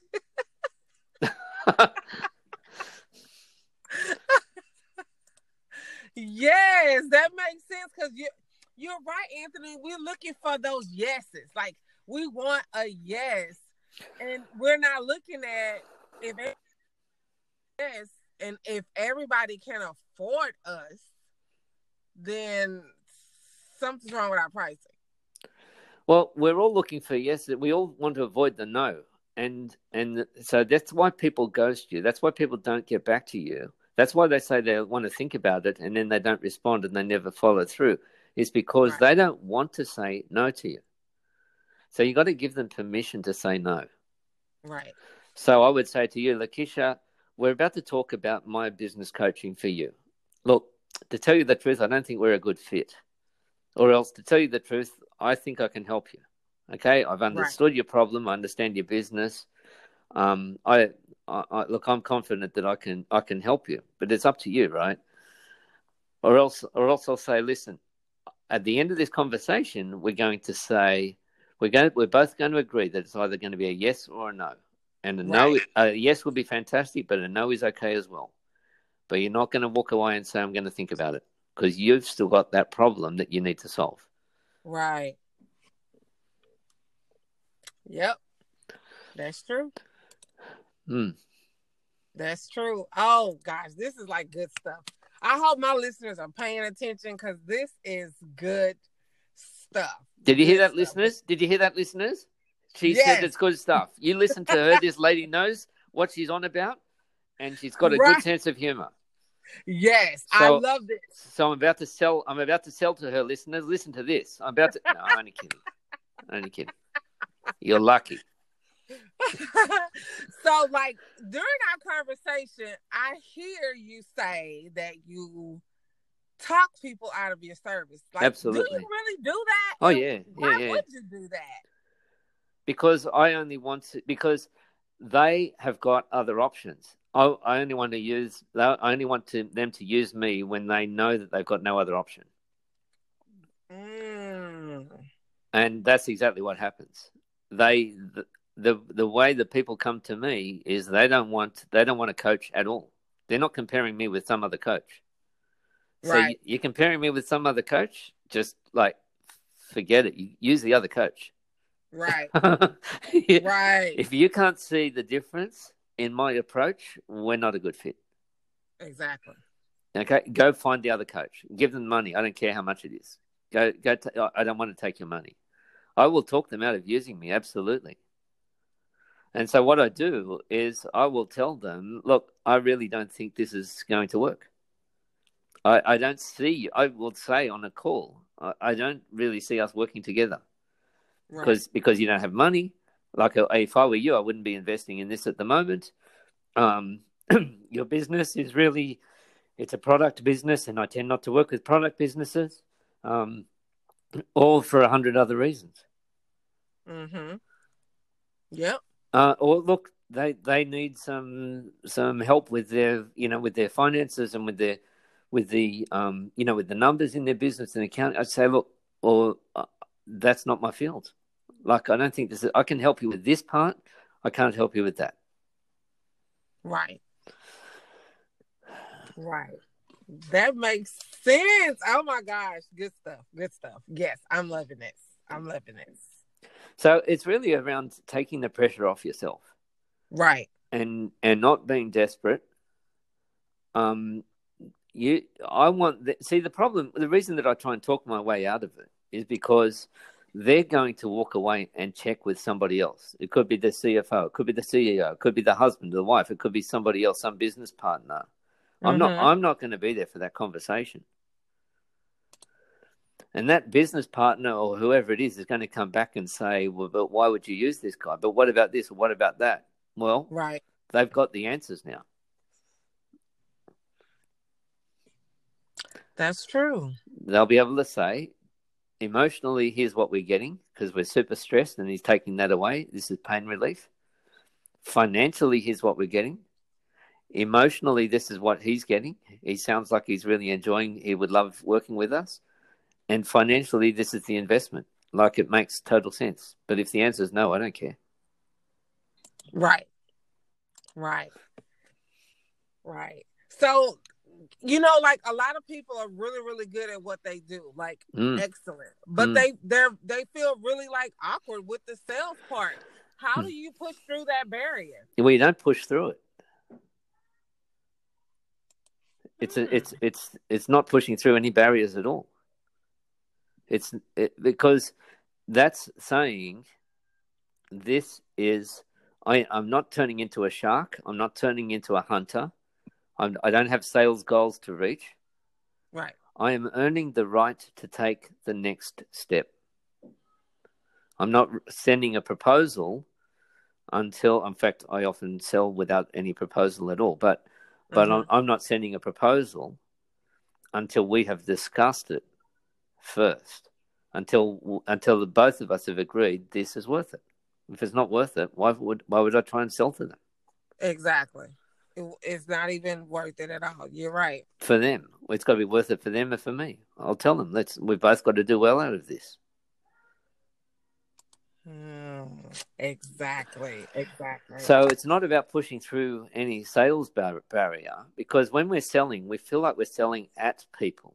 S1: Yes, that makes sense, because you're right, Anthony. We're looking for those yeses. Like, we want a yes, and we're not looking at if yes, and if everybody can afford us, then something's wrong with our pricing.
S2: Well, we're all looking for yes. We all want to avoid the no. And so that's why people ghost you. That's why people don't get back to you. That's why they say they want to think about it and then they don't respond and they never follow through. It's because
S1: Right.
S2: they don't want to say no to you. So you got to give them permission to say no.
S1: Right.
S2: So I would say to you, Lakeisha, we're about to talk about my business coaching for you. Look, to tell you the truth, I don't think we're a good fit. Or else, to tell you the truth, I think I can help you. Okay, I've understood your problem. I understand your business. Look, I'm confident that I can help you, but it's up to you, right? Or else I'll say, listen, at the end of this conversation, we're going to say we're both going to agree that it's either going to be a yes or a no, and a yes would be fantastic, but a no is okay as well. But you're not going to walk away and say, I'm going to think about it, because you've still got that problem that you need to solve.
S1: Right. Yep. That's true. That's true. Oh, gosh, this is like good stuff. I hope my listeners are paying attention, because this is good stuff.
S2: Did you hear that, listeners? Did you hear that, listeners? She said it's good stuff. You listen to her. This lady knows what she's on about, and she's got a good sense of humor.
S1: Yes, I love this.
S2: So I'm about to sell to her, listeners. Listen to this. No, I'm only kidding. Only kidding. You're lucky.
S1: So, like, during our conversation, I hear you say that you talk people out of your service. Like,
S2: absolutely.
S1: Do you really do that?
S2: Oh, yeah.
S1: Why would you do that?
S2: Because because they have got other options. I only want them to use me when they know that they've got no other option. And that's exactly what happens. The way that people come to me is they don't want a coach at all. They're not comparing me with some other coach. So you're comparing me with some other coach, just like forget it. You use the other coach.
S1: Right.
S2: Right. If you can't see the difference in my approach, we're not a good fit.
S1: Exactly.
S2: Okay, go find the other coach. Give them money. I don't care how much it is. I don't want to take your money. I will talk them out of using me, absolutely. And so what I do is I will tell them, look, I really don't think this is going to work. I don't see, I will say on a call, I don't really see us working together. Because you don't have money. Like if I were you, I wouldn't be investing in this at the moment. Your business is really, it's a product business, and I tend not to work with product businesses, all for 100 other reasons.
S1: Mm-hmm. Yep.
S2: Or look, they need some help with their finances and with the numbers in their business and account. I'd say, look, that's not my field. Like, I don't think I can help you with this part. I can't help you with that.
S1: Right. That makes sense. Oh my gosh. Good stuff. Yes, I'm loving this.
S2: So it's really around taking the pressure off yourself.
S1: Right.
S2: And not being desperate. The reason that I try and talk my way out of it is because they're going to walk away and check with somebody else. It could be the CFO, it could be the CEO, it could be the husband, the wife, it could be somebody else, some business partner. I'm not going to be there for that conversation. And that business partner or whoever it is going to come back and say, well, but why would you use this guy? But what about this or what about that? Well,
S1: right.
S2: They've got the answers now.
S1: That's true.
S2: They'll be able to say, emotionally, here's what we're getting because we're super stressed and he's taking that away. This is pain relief. Financially, here's what we're getting. Emotionally, this is what he's getting. He sounds like he's really enjoying, he would love working with us. And financially, this is the investment. Like, it makes total sense. But if the answer is no, I don't care.
S1: Right. Right. Right. So, you know, like a lot of people are really, really good at what they do, like excellent, but they feel really like awkward with the sales part. How do you push through that barrier?
S2: Well, you don't push through it. It's not pushing through any barriers at all. Because that's saying this is, I'm not turning into a shark. I'm not turning into a hunter. I don't have sales goals to reach.
S1: Right.
S2: I am earning the right to take the next step. I'm not sending a proposal until, in fact, I often sell without any proposal at all. But I'm not sending a proposal until we have discussed it first. Until the both of us have agreed this is worth it. If it's not worth it, why would I try and sell to them?
S1: Exactly. It's not even worth it at all. You're right.
S2: For them. It's got to be worth it for them and for me. I'll tell them, we've both got to do well out of this.
S1: Exactly.
S2: So it's not about pushing through any sales barrier, because when we're selling, we feel like we're selling at people.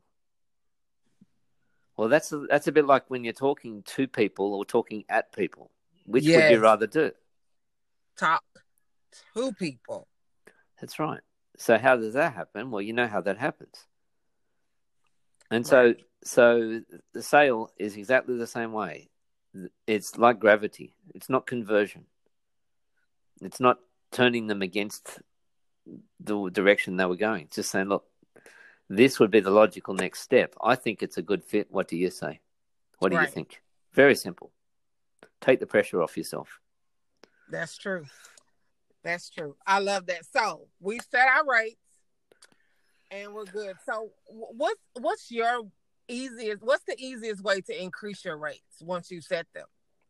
S2: Well, that's a bit like when you're talking to people or talking at people. Which would you rather do? Talk
S1: to people.
S2: That's right. So how does that happen? Well, you know how that happens. And
S1: right.
S2: So the sale is exactly the same way. It's like gravity. It's not conversion. It's not turning them against the direction they were going. It's just saying, look, this would be the logical next step. I think it's a good fit. What do you say? What do you think? Very simple. Take the pressure off yourself.
S1: That's true. That's true. I love that. So we set our rates and we're good. So what's the easiest way to increase your rates once you set them?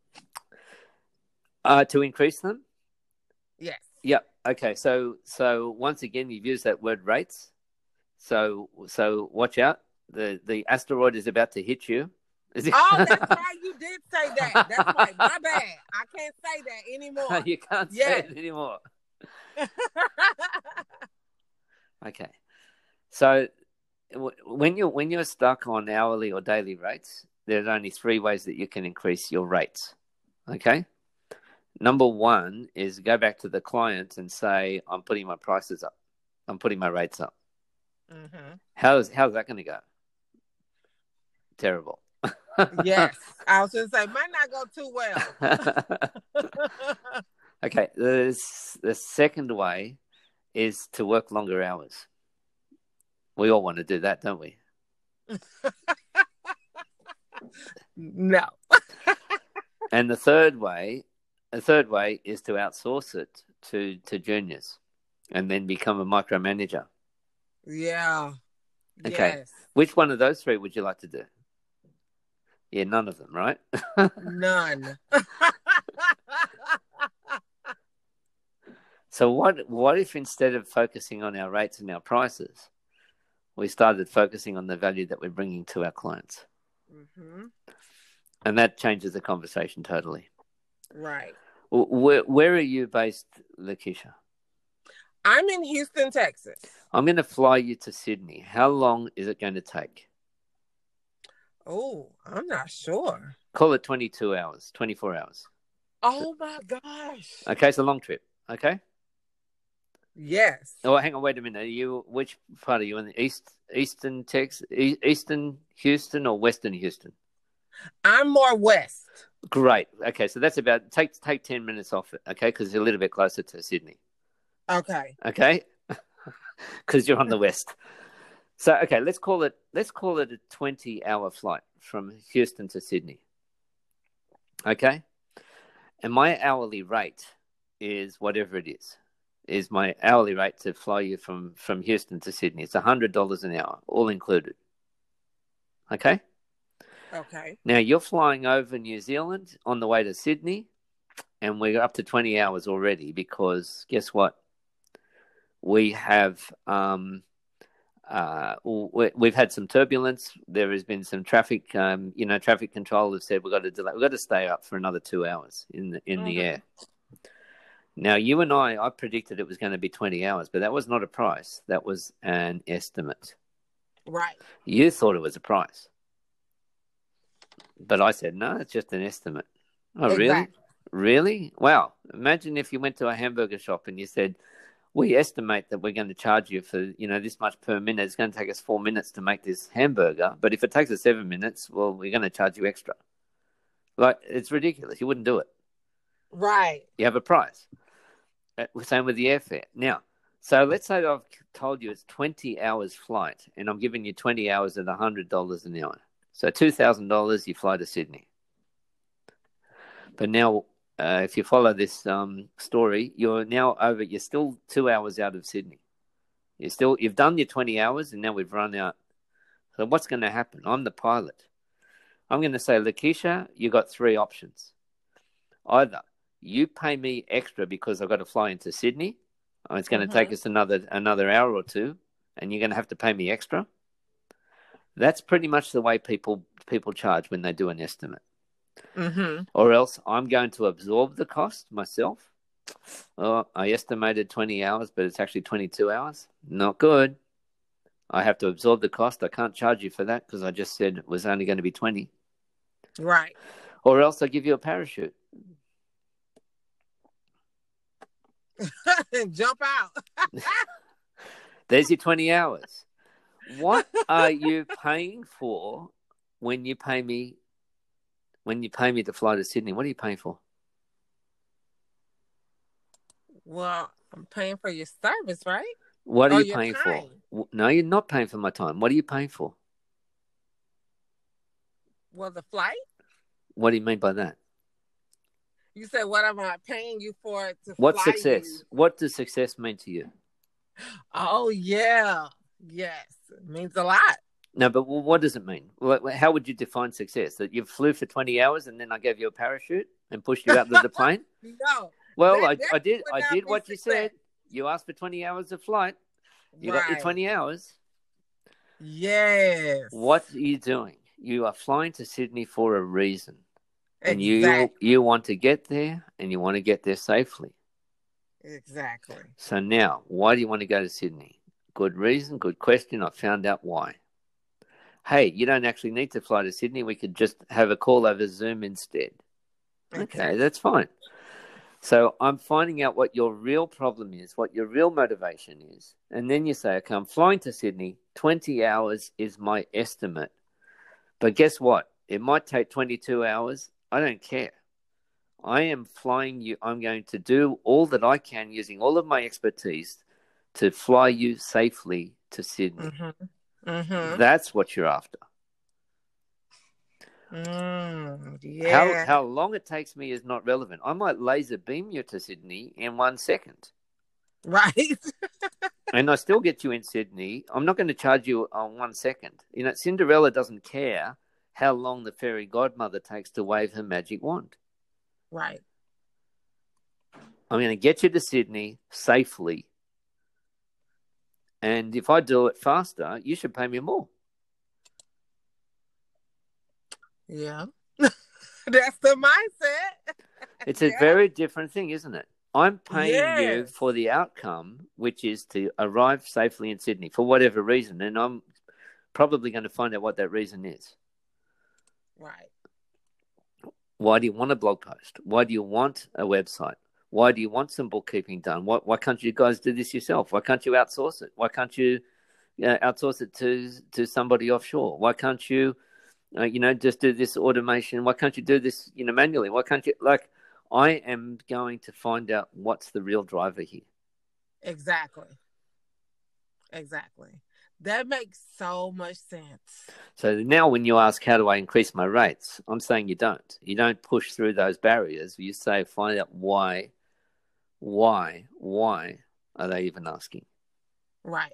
S2: To increase them?
S1: Yes.
S2: Yep. Okay. So once again, you've used that word rates. So watch out. The asteroid is about to hit you.
S1: Oh, that's right. You did say that. That's right. My bad. I can't say that anymore.
S2: You can't say it anymore. Okay. So when you're stuck on hourly or daily rates, there's only 3 ways that you can increase your rates. Okay. Number 1 is go back to the client and say, I'm putting my prices up. I'm putting my rates up.
S1: Mm-hmm.
S2: How's that going to go? Terrible.
S1: Yes. I was going to say, might not go too well.
S2: Okay. The second way is to work longer hours. We all want to do that, don't we?
S1: No.
S2: And the third way is to outsource it to juniors and then become a micromanager.
S1: Yeah.
S2: Okay.
S1: Yes.
S2: Which one of those 3 would you like to do? Yeah, none of them, right?
S1: None.
S2: So what if instead of focusing on our rates and our prices, we started focusing on the value that we're bringing to our clients?
S1: Mm-hmm.
S2: And that changes the conversation totally.
S1: Right.
S2: Where are you based, Lakeisha?
S1: I'm in Houston, Texas.
S2: I'm going to fly you to Sydney. How long is it going to take?
S1: Oh, I'm not sure.
S2: Call it 22 hours, 24 hours.
S1: Oh, my gosh.
S2: Okay, it's a long trip. Okay?
S1: Yes.
S2: Oh, hang on, wait a minute. Which part are you in? The Eastern Texas, Eastern Houston or Western Houston?
S1: I'm more west.
S2: Great. Okay, so that's about take 10 minutes off it. Okay, because it's a little bit closer to Sydney.
S1: Okay.
S2: Okay, because you're on the west. So okay, let's call it a 20-hour flight from Houston to Sydney. Okay, and my hourly rate is whatever it is my hourly rate to fly you from Houston to Sydney. It's $100 an hour, all included. Okay.
S1: Okay.
S2: Now you're flying over New Zealand on the way to Sydney, and we're up to 20 hours already because guess what? We have we've had some turbulence. There has been some traffic. Traffic control have said we've got to delay. We've got to stay up for another 2 hours in the air. Now you and I predicted it was going to be 20 hours, but that was not a price. That was an estimate.
S1: Right.
S2: You thought it was a price. But I said, no, it's just an estimate. Oh,
S1: Exactly.
S2: Really? Wow. Imagine if you went to a hamburger shop and you said, we estimate that we're going to charge you for, this much per minute. It's going to take us 4 minutes to make this hamburger. But if it takes us 7 minutes, well, we're going to charge you extra. Like, it's ridiculous. You wouldn't do it.
S1: Right.
S2: You have a price. Same with the airfare. Now, so let's say I've told you it's 20 hours flight and I'm giving you 20 hours at $100 an hour. So $2,000, you fly to Sydney. But now, if you follow this story, you're still 2 hours out of Sydney. You've done your 20 hours and now we've run out. So what's going to happen? I'm the pilot. I'm going to say, Lakeisha, you got 3 options. Either you pay me extra because I've got to fly into Sydney. It's going to take us another hour or two, and you're going to have to pay me extra. That's pretty much the way people charge when they do an estimate.
S1: Mm-hmm.
S2: Or else I'm going to absorb the cost myself. Oh, I estimated 20 hours, but it's actually 22 hours. Not good. I have to absorb the cost. I can't charge you for that because I just said it was only going to be 20.
S1: Right.
S2: Or else I give you a parachute.
S1: And jump out.
S2: There's your 20 hours. What are you paying for when you pay me to fly to Sydney? What are you paying for?
S1: Well, I'm paying for your service, right?
S2: What are you paying for? No, you're not paying for my time. What are you paying for?
S1: Well, the flight?
S2: What do you mean by that?
S1: You said, what am I paying you for to
S2: What
S1: fly
S2: success?
S1: you?
S2: What does success mean to you?
S1: Oh, yeah. Yes. It means a lot.
S2: No, but what does it mean? How would you define success? That you flew for 20 hours and then I gave you a parachute and pushed you out of the plane?
S1: No.
S2: Well, I did what you said. You asked for 20 hours of flight. You got your 20 hours.
S1: Yes.
S2: What are you doing? You are flying to Sydney for a reason. And you want to get there and you want to get there safely.
S1: Exactly.
S2: So now, why do you want to go to Sydney? Good reason, good question. I found out why. Hey, you don't actually need to fly to Sydney. We could just have a call over Zoom instead. Okay, that's fine. So I'm finding out what your real problem is, what your real motivation is. And then you say, okay, I'm flying to Sydney. 20 hours is my estimate. But guess what? It might take 22 hours. I don't care. I am flying you. I'm going to do all that I can using all of my expertise to fly you safely to Sydney.
S1: Mm-hmm. Mm-hmm.
S2: That's what you're after.
S1: Yeah.
S2: How long it takes me is not relevant. I might laser beam you to Sydney in 1 second.
S1: Right.
S2: And I still get you in Sydney. I'm not going to charge you on 1 second. Cinderella doesn't care how long the fairy godmother takes to wave her magic wand.
S1: Right.
S2: I'm going to get you to Sydney safely. And if I do it faster, you should pay me more.
S1: Yeah. That's the mindset.
S2: It's a very different thing, isn't it? I'm paying you for the outcome, which is to arrive safely in Sydney for whatever reason. And I'm probably going to find out what that reason is.
S1: Right.
S2: Why do you want a blog post? Why do you want a website? Why do you want some bookkeeping done? Why can't you guys do this yourself? Why can't you outsource it? Why can't you outsource it to somebody offshore? Why can't you just do this automation. Why can't you do this, manually? Why can't you, I am going to find out what's the real driver here.
S1: Exactly. That makes so much sense.
S2: So now when you ask, how do I increase my rates? I'm saying you don't. You don't push through those barriers. You say, find out why are they even asking?
S1: Right.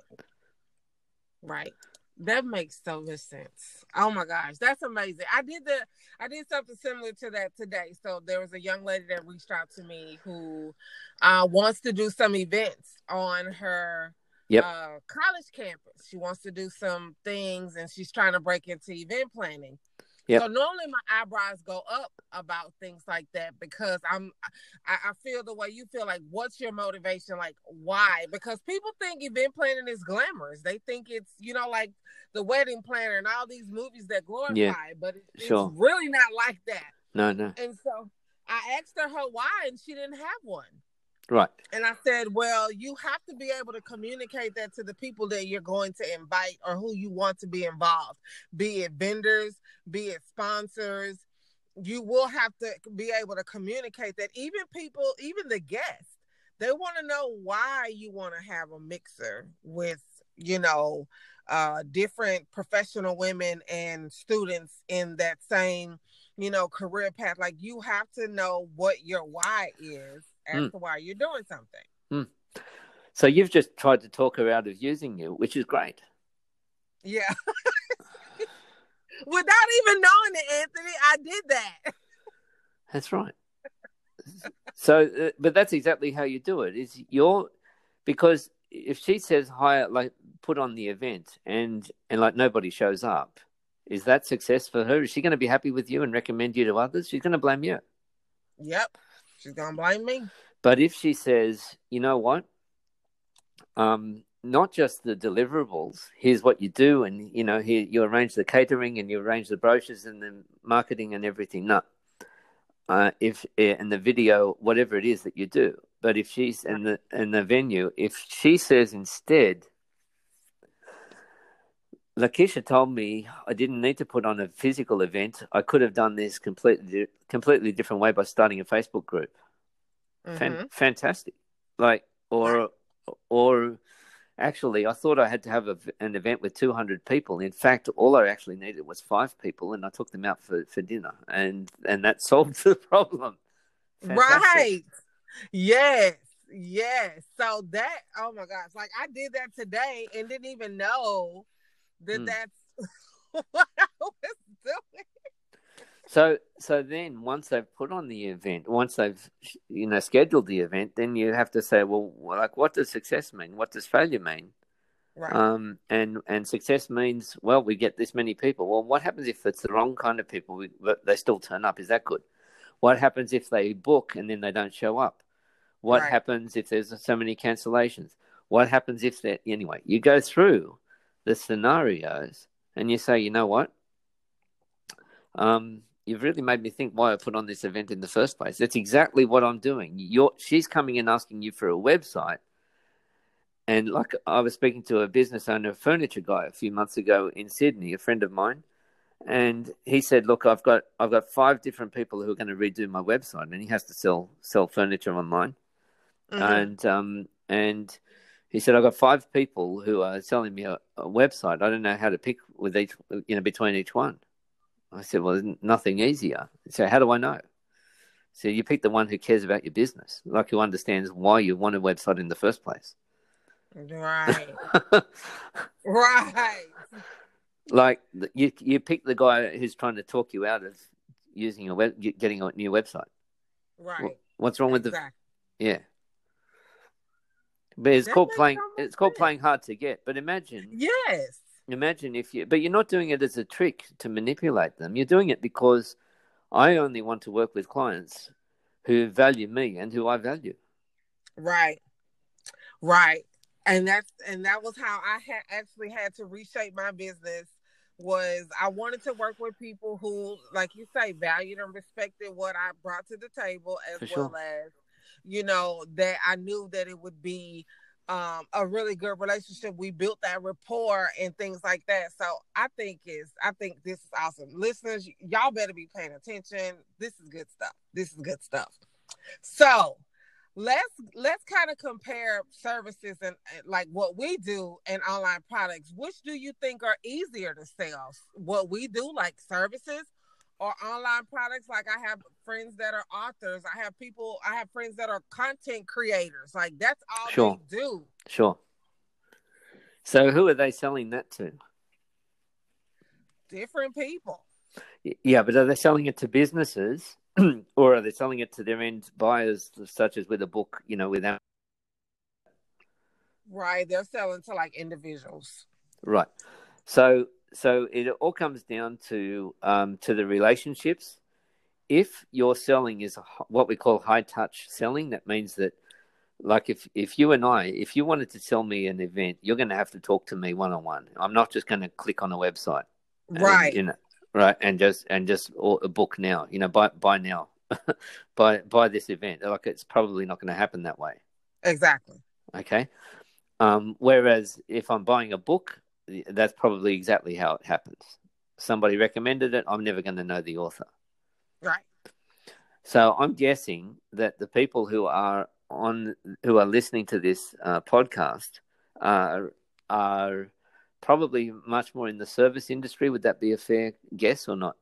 S1: That makes so much sense. Oh my gosh, that's amazing. I did something similar to that today. So there was a young lady that reached out to me who wants to do some events on her college campus. She wants to do some things and she's trying to break into event planning. Yep. So normally my eyebrows go up about things like that because I feel the way you feel. Like, what's your motivation? Like, why? Because people think event planning is glamorous. They think it's, like the wedding planner and all these movies that glorify, but it's really not like that.
S2: No.
S1: And so I asked her why, and she didn't have one.
S2: Right.
S1: And I said, well, you have to be able to communicate that to the people that you're going to invite or who you want to be involved, be it vendors, be it sponsors. You will have to be able to communicate that. Even the guests, they want to know why you want to have a mixer with, different professional women and students in that same, career path. Like, you have to know what your why is as to why you're doing something.
S2: So you've just tried to talk her out of using you, which is great.
S1: Yeah. Without even knowing it, Anthony, I did that.
S2: That's right. So, but that's exactly how you do it. Because if she says hire, put on the event, and nobody shows up, is that success for her? Is she going to be happy with you and recommend you to others? She's going to blame you.
S1: Yep, she's going to blame me.
S2: But if she says, you know what, not just the deliverables, here's what you do, and here you arrange the catering and you arrange the brochures and the marketing and everything. No, if and the video, whatever it is that you do. But if she's in the venue, if she says instead, Lakeisha told me I didn't need to put on a physical event. I could have done this completely different way by starting a Facebook group. Mm-hmm. Fantastic. Or actually, I thought I had to have an event with 200 people. In fact, all I actually needed was 5 people, and I took them out for dinner, and that solved the problem.
S1: Fantastic. Right. Yes. So that, oh my gosh, I did that today and didn't even know that that's what I was doing.
S2: So then once they've put on the event, once they've scheduled the event, then you have to say, well, what does success mean? What does failure mean? Right. And success means, well, we get this many people. Well, what happens if it's the wrong kind of people? They still turn up. Is that good? What happens if they book and then they don't show up? What happens if there's so many cancellations? What happens if anyway, you go through the scenarios and you say, you know what? You've really made me think why I put on this event in the first place. That's exactly what I'm doing. She's coming and asking you for a website. And I was speaking to a business owner, a furniture guy a few months ago in Sydney, a friend of mine. And he said, look, I've got 5 different people who are going to redo my website, and he has to sell furniture online. Mm-hmm. And he said, I've got 5 people who are selling me a website. I don't know how to pick with each, between each one. I said, well, there's nothing easier. So how do I know? So you pick the one who cares about your business, who understands why you want a website in the first place.
S1: Right. Right.
S2: You pick the guy who's trying to talk you out of using getting a new website.
S1: Right.
S2: What's wrong with yeah. But it's called playing hard to get. But imagine if but you're not doing it as a trick to manipulate them. You're doing it because I only want to work with clients who value me and who I value.
S1: Right. And that was how I had to reshape my business. Was I wanted to work with people who, like you say, valued and respected what I brought to the table, as well as, that I knew that it would be a really good relationship. We built that rapport and things like that. So I think this is awesome. Listeners, y'all better be paying attention. This is good stuff. This is good stuff. So let's kind of compare services and like what we do and online products. Which do you think are easier to sell? What we do, like services, or online products? Like I have friends that are authors. I have friends that are content creators. Like that's all
S2: Sure.
S1: they do.
S2: Sure. So who are they selling that to?
S1: Different people.
S2: Yeah, but are they selling it to businesses or are they selling it to their end buyers, such as with a book, with Amazon?
S1: Right. They're selling to like individuals.
S2: Right. So it all comes down to the relationships. If your selling is what we call high touch selling, that means that, like, if you wanted to sell me an event, you're going to have to talk to me one-on-one. I'm not just going to click on a website,
S1: right?
S2: Right, and just or a book now, buy now, buy this event. Like, it's probably not going to happen that way.
S1: Exactly.
S2: Okay. Whereas if I'm buying a book, that's probably exactly how it happens. Somebody recommended it. I'm never going to know the author.
S1: Right.
S2: So I'm guessing that the people who are listening to this podcast are probably much more in the service industry. Would that be a fair guess or not?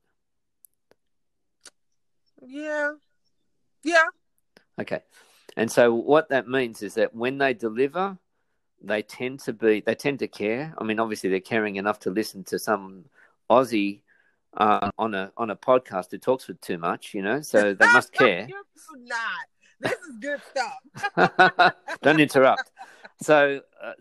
S1: Yeah. Yeah.
S2: Okay. And so what that means is that when they deliver, they tend to care. I mean, obviously they're caring enough to listen to some Aussie on a podcast who talks with too much, so they must care.
S1: You do not. This is good stuff.
S2: Don't interrupt. So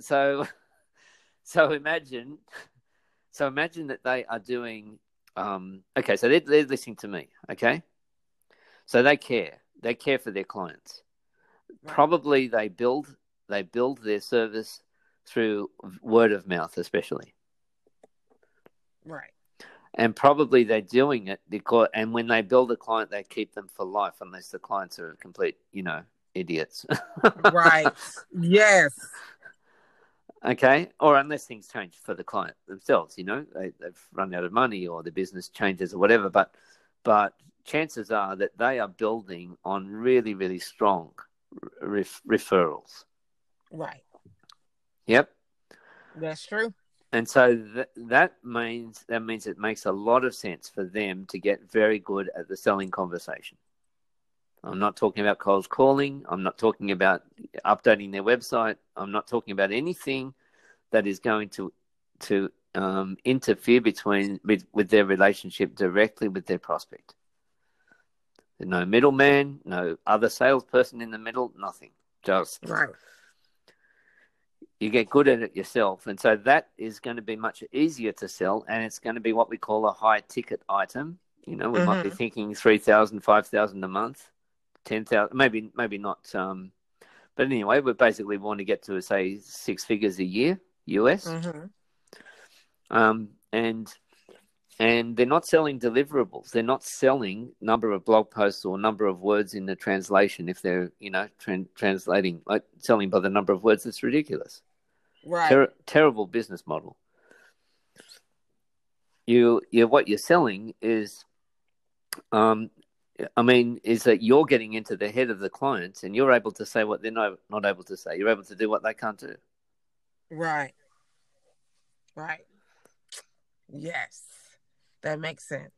S2: imagine that they are doing. Okay, so they're listening to me. Okay, so they care. They care for their clients. Right. Probably they build their service through word of mouth, especially.
S1: Right.
S2: And probably they're doing it because, and when they build a client, they keep them for life, unless the clients are complete, idiots.
S1: Right. Yes.
S2: Okay. Or unless things change for the client themselves, they've run out of money or the business changes or whatever. But chances are that they are building on really, really strong referrals.
S1: Right.
S2: Yep.
S1: That's true.
S2: And so that means it makes a lot of sense for them to get very good at the selling conversation. I'm not talking about cold calling. I'm not talking about updating their website. I'm not talking about anything that is going to interfere with their relationship directly with their prospect. There's no middleman, no other salesperson in the middle, nothing. Just
S1: right.
S2: You get good at it yourself. And so that is going to be much easier to sell. And it's going to be what we call a high ticket item. We might be thinking 3,000, 5,000 a month, 10,000, maybe not. But anyway, we basically want to get to, say, 6 figures a year, US. And they're not selling deliverables. They're not selling number of blog posts or number of words in the translation. If they're, translating, like selling by the number of words, it's ridiculous.
S1: Right.
S2: Terrible business model. What you're selling is, is that you're getting into the head of the clients and you're able to say what they're not able to say. You're able to do what they can't do.
S1: Right. Right. Yes. That makes sense.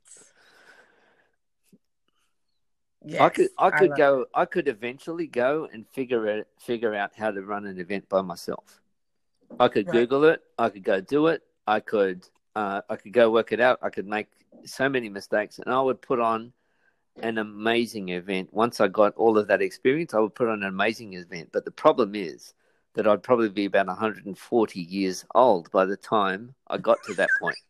S1: Yes,
S2: I could eventually go and figure out how to run an event by myself. I could Google it. I could go do it. I could go work it out. I could make so many mistakes, and I would put on an amazing event. Once I got all of that experience, I would put on an amazing event. But the problem is that I'd probably be about 140 years old by the time I got to that point.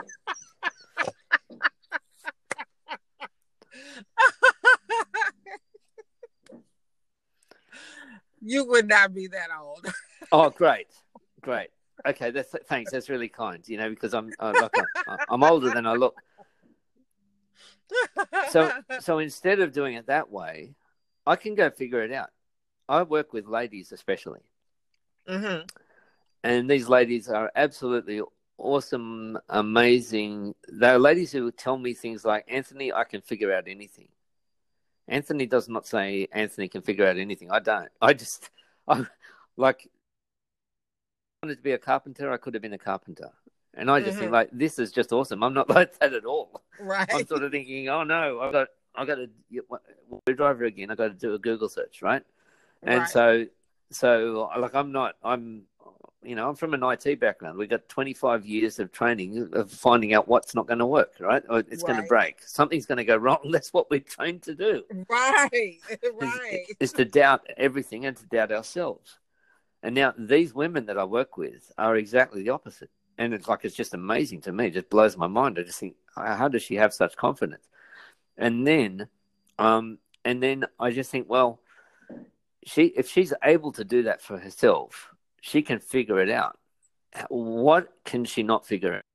S1: You would not be that old.
S2: Oh, great. Okay, thanks. That's really kind. Because I'm older than I look. So instead of doing it that way, I can go figure it out. I work with ladies, especially.
S1: Mm-hmm.
S2: And these ladies are absolutely awesome, amazing. They're ladies who tell me things like, Anthony, I can figure out anything. Anthony does not say Anthony can figure out anything. I don't. I like, wanted to be a carpenter, I could have been a carpenter. And I just think,
S1: Mm-hmm.
S2: like, this is just awesome. I'm not like that at all. I'm
S1: Right.
S2: sort of thinking, oh no, I got to get driver again. I got to do a Google search, right? And
S1: Right.
S2: so like, I'm from an IT background. We got 25 years of training of finding out what's not going to work, right? Or it's going to
S1: Right.
S2: break. Something's going to go wrong. That's what we're trained to do.
S1: Right.
S2: Is,
S1: Right.
S2: is to doubt everything and to doubt ourselves. And now these women that I work with are exactly the opposite. And it's just amazing to me. It just blows my mind. I just think, how does she have such confidence? And then I just think, well, if she's able to do that for herself, she can figure it out. What can she not figure out?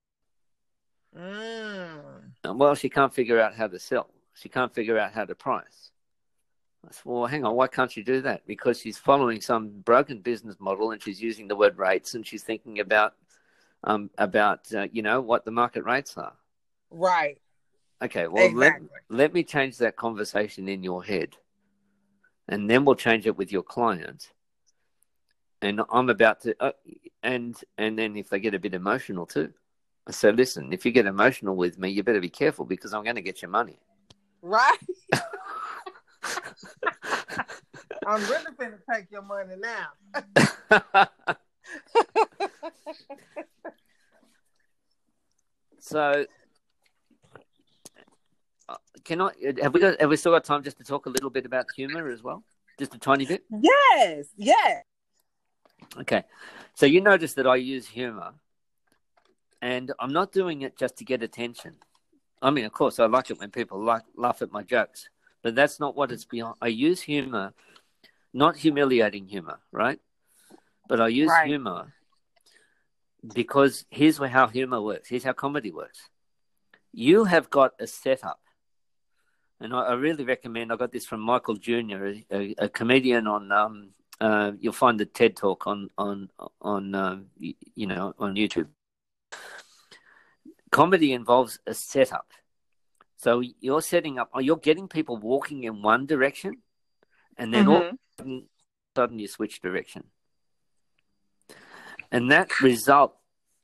S2: Well, she can't figure out how to sell. She can't figure out how to price. I said, well, hang on, why can't she do that? Because she's following some broken business model, and she's using the word rates, and she's thinking about what the market rates are.
S1: Right.
S2: Okay, well,
S1: Exactly.
S2: let me change that conversation in your head, and then we'll change it with your client. And I'm about to, and then if they get a bit emotional too, I say, listen, if you get emotional with me, you better be careful because I'm going to get your money.
S1: Right. I'm really finna take your money now.
S2: So, have we still got time just to talk a little bit about humor as well? Just a tiny bit?
S1: Yes. Yes.
S2: Okay. So you notice that I use humor, and I'm not doing it just to get attention. I mean, of course, I like it when people laugh at my jokes, but that's not what it's beyond. I use humor, not humiliating humor, right? But I use humor because here's how humor works. Here's how comedy works. You have got a setup. And I really recommend, I got this from Michael Jr., a comedian on, you'll find the TED Talk on YouTube. Comedy involves a setup. So you're setting up, you're getting people walking in one direction, and then all of a sudden you switch direction. And that results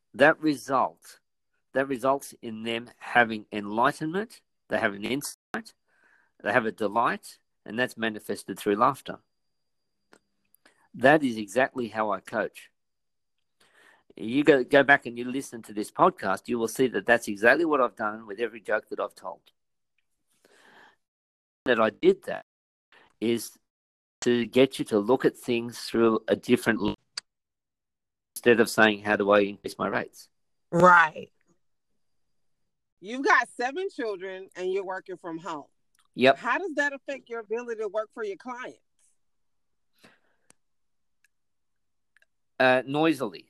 S2: in them having enlightenment, they have an insight, they have a delight, and that's manifested through laughter. That is exactly how I coach. You go back and you listen to this podcast, you will see that that's exactly what I've done with every joke that I've told. That I did that is to get you to look at things through a different lens instead of saying, how do I increase my rates?
S1: Right. You've got 7 children and you're working from home.
S2: Yep.
S1: How does that affect your ability to work for your clients?
S2: Noisily.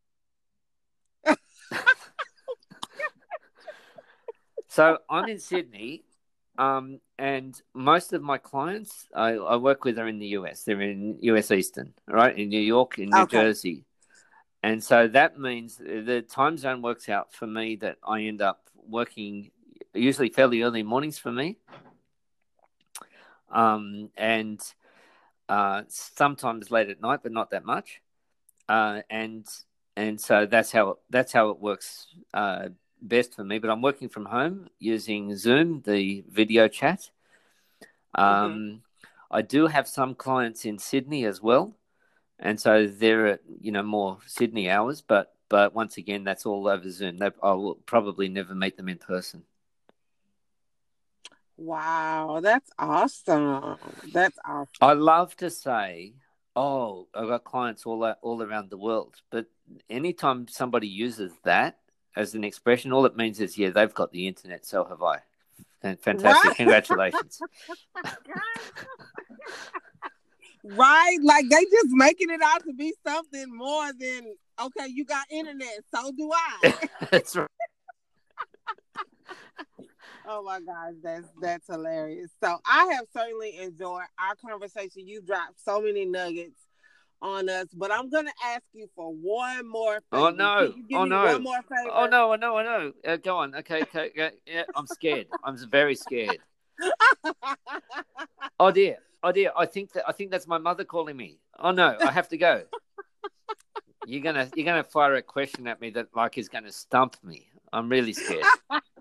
S2: So I'm in Sydney, and most of my clients I work with are in the US. They're in US Eastern, right? In New York, in New Jersey. And so that means the time zone works out for me that I end up working usually fairly early mornings for me. And sometimes late at night, but not that much. And so that's how it works best for me. But I'm working from home using Zoom, the video chat. I do have some clients in Sydney as well, and so they're at more Sydney hours. But once again, that's all over Zoom. I will probably never meet them in person.
S1: Wow, that's awesome. That's awesome.
S2: I love to say, oh, I've got clients all around the world. But anytime somebody uses that as an expression, all it means is, yeah, they've got the internet, so have I. Fantastic. Right? Congratulations.
S1: Right? Like they just making it out to be something more than, okay, you got internet, so do I.
S2: That's right.
S1: Oh my gosh, that's hilarious. So I have certainly enjoyed our conversation. You dropped so many nuggets on us, but I'm gonna ask you for one more
S2: Oh
S1: favor. Can
S2: no!
S1: you give
S2: Oh
S1: me one
S2: no!
S1: more
S2: Oh
S1: favor?
S2: no! I know! I know! Go on. Okay. Okay. Yeah, I'm scared. I'm very scared. Oh dear! Oh dear! I think that's my mother calling me. Oh no! I have to go. You're gonna fire a question at me that like is gonna stump me. I'm really scared.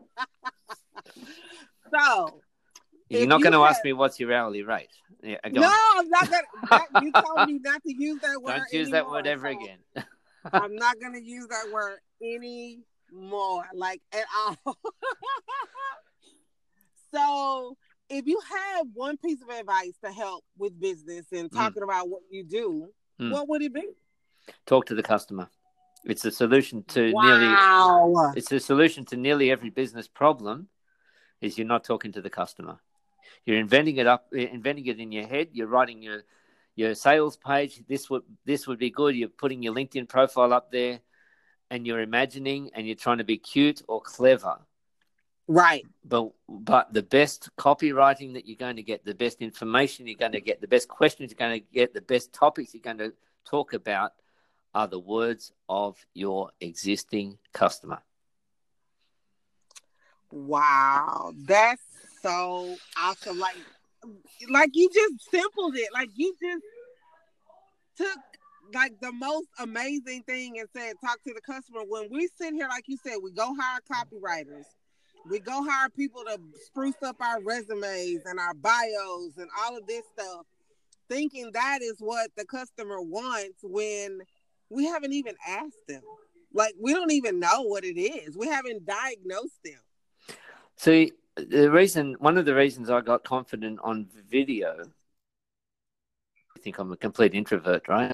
S1: So,
S2: You're
S1: if
S2: not
S1: you
S2: going to ask
S1: had
S2: me what's your hourly rate. Yeah, go
S1: no,
S2: on.
S1: I'm not gonna. You told me not to use that word
S2: Don't use that
S1: anymore,
S2: word ever
S1: so
S2: again.
S1: I'm not gonna use that word anymore, like at all. So, if you had one piece of advice to help with business and talking about what you do, what would it be?
S2: Talk to the customer. It's a solution to
S1: Wow.
S2: It's a solution to nearly every business problem. Is you're not talking to the customer. You're inventing it in your head. You're writing your sales page. This would be good. You're putting your LinkedIn profile up there, and you're imagining, and you're trying to be cute or clever.
S1: Right.
S2: But the best copywriting that you're going to get, the best information you're going to get, the best questions you're going to get, the best topics you're going to talk about are the words of your existing customer.
S1: Wow, that's so awesome. Like you just simpled it. Like you just took like the most amazing thing and said, talk to the customer. When we sit here, like you said, we go hire copywriters. We go hire people to spruce up our resumes and our bios and all of this stuff, thinking that is what the customer wants when we haven't even asked them. Like, we don't even know what it is. We haven't diagnosed them.
S2: See, one of the reasons I got confident on video, I think I'm a complete introvert, right?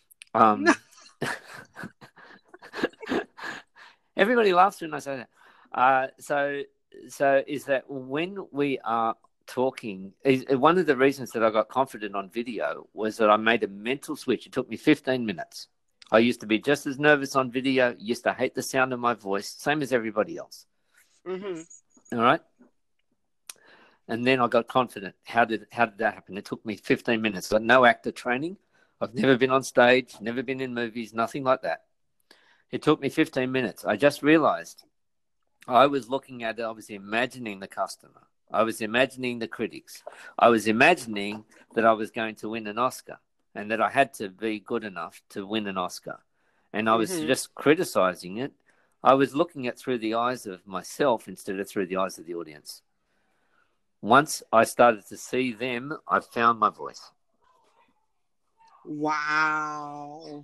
S2: Everybody laughs when I say that. So is that when we are talking, one of the reasons that I got confident on video was that I made a mental switch. It took me 15 minutes. I used to be just as nervous on video, used to hate the sound of my voice, same as everybody else.
S1: Mm-hmm.
S2: All right. And then I got confident. How did that happen? It took me 15 minutes. I got no actor training. I've never been on stage, never been in movies, nothing like that. It took me 15 minutes. I just realized I was looking at it. I was imagining the customer. I was imagining the critics. I was imagining that I was going to win an Oscar and that I had to be good enough to win an Oscar. And I was just criticizing it. I was looking at through the eyes of myself instead of through the eyes of the audience. Once I started to see them, I found my voice.
S1: Wow.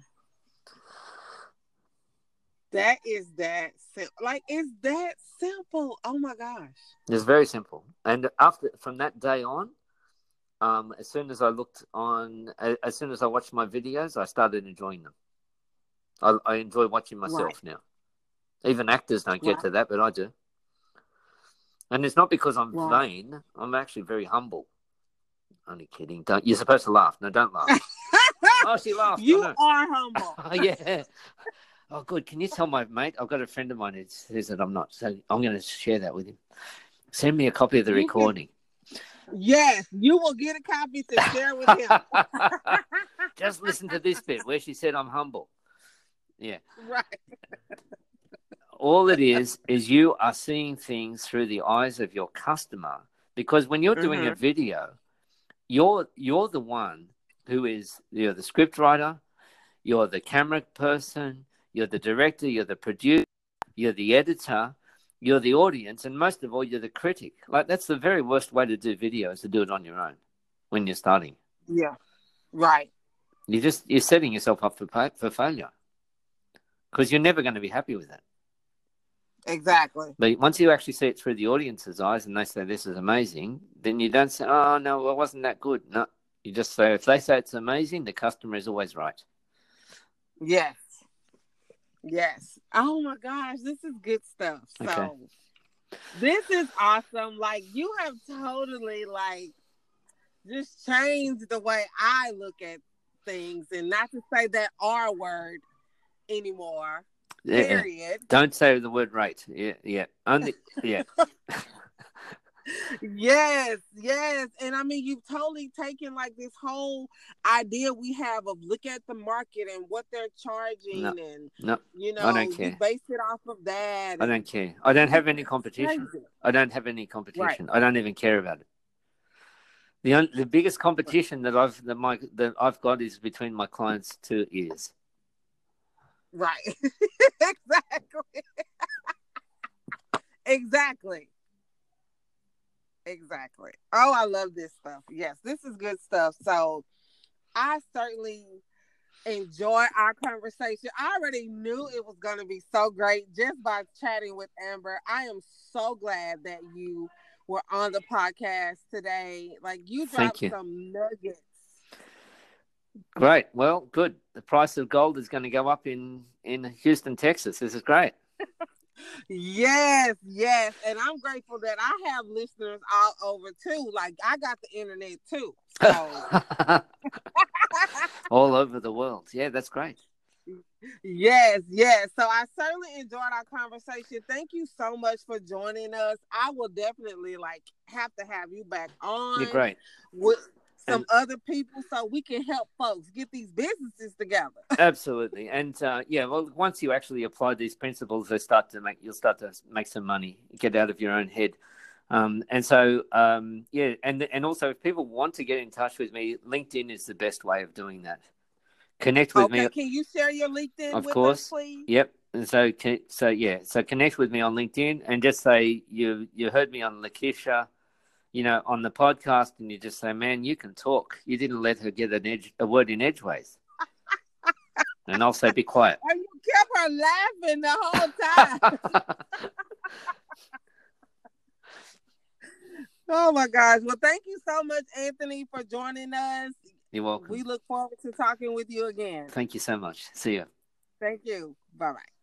S1: That is that simple. Like, it's that simple. Oh my gosh.
S2: It's very simple. And from that day on, as soon as I watched my videos, I started enjoying them. I enjoy watching myself now. Even actors don't get to that, but I do. And it's not because I'm vain. I'm actually very humble. Only kidding. You're supposed to laugh. No, don't laugh. Oh, she laughed.
S1: You are humble.
S2: Oh, yeah. Oh, good. Can you tell my mate? I've got a friend of mine who says that I'm not. So I'm going to share that with him. Send me a copy of the recording.
S1: Yes, you will get a copy to share with him.
S2: Just listen to this bit where she said I'm humble. Yeah.
S1: Right.
S2: All it is you are seeing things through the eyes of your customer, because when you're doing a video, you're the one who is, you're the script writer, you're the camera person, you're the director, you're the producer, you're the editor, you're the audience, and most of all, you're the critic. Like, that's the very worst way to do video, is to do it on your own when you're starting.
S1: Yeah. Right.
S2: You're setting yourself up for failure, because you're never going to be happy with it.
S1: Exactly.
S2: But once you actually see it through the audience's eyes and they say this is amazing, then you don't say, oh, no, it wasn't that good. No, you just say, if they say it's amazing, the customer is always right.
S1: Yes. Yes. Oh, my gosh. This is good stuff.
S2: Okay.
S1: So this is awesome. Like, you have totally, like, just changed the way I look at things, and not to say that R word anymore. Period.
S2: Don't say the word right. Yeah. Only. Yeah.
S1: Yes, yes. And I mean, you've totally taken like this whole idea we have of look at the market and what they're
S2: No,
S1: charging, and
S2: no, I don't
S1: you
S2: care.
S1: base it off of that.
S2: I
S1: And
S2: don't care. I don't have any
S1: it's
S2: competition.
S1: crazy.
S2: I don't have any
S1: Right,
S2: competition. I don't even care about it. The biggest competition that I've got is between my clients' two ears.
S1: right. Exactly. Exactly. Exactly. Oh, I love this stuff. Yes, this is good stuff. So I certainly enjoy our conversation. I already knew it was going to be so great just by chatting with Amber. I am so glad that you were on the podcast today. Like, you
S2: Thank
S1: dropped
S2: you.
S1: some nuggets.
S2: Great. Well, good. The price of gold is going to go up in Houston, Texas. This is great.
S1: Yes, yes. And I'm grateful that I have listeners all over too. Like, I got the internet too. So
S2: All over the world. Yeah, that's great.
S1: yes, yes. So I certainly enjoyed our conversation. Thank you so much for joining us. I will definitely have to have you back
S2: You're
S1: on
S2: great.
S1: with some
S2: And
S1: other people so we can help folks get these businesses together.
S2: absolutely. And yeah, well, once you actually apply these principles, you'll start to make some money, get out of your own head. And so, yeah, and also if people want to get in touch with me, LinkedIn is the best way of doing that. Connect with me,
S1: Okay, can you share your LinkedIn
S2: of
S1: with us,
S2: course.
S1: please?
S2: Yep. And so connect with me on LinkedIn and just say you heard me on Lakeisha, on the podcast, and you just say, man, you can talk. You didn't let her get a word in edgeways. And I'll say, be quiet.
S1: And you kept her laughing the whole time. Oh my gosh. Well, thank you so much, Anthony, for joining us.
S2: You're welcome.
S1: We look forward to talking with you again.
S2: Thank you so much. See you.
S1: Thank you. Bye-bye.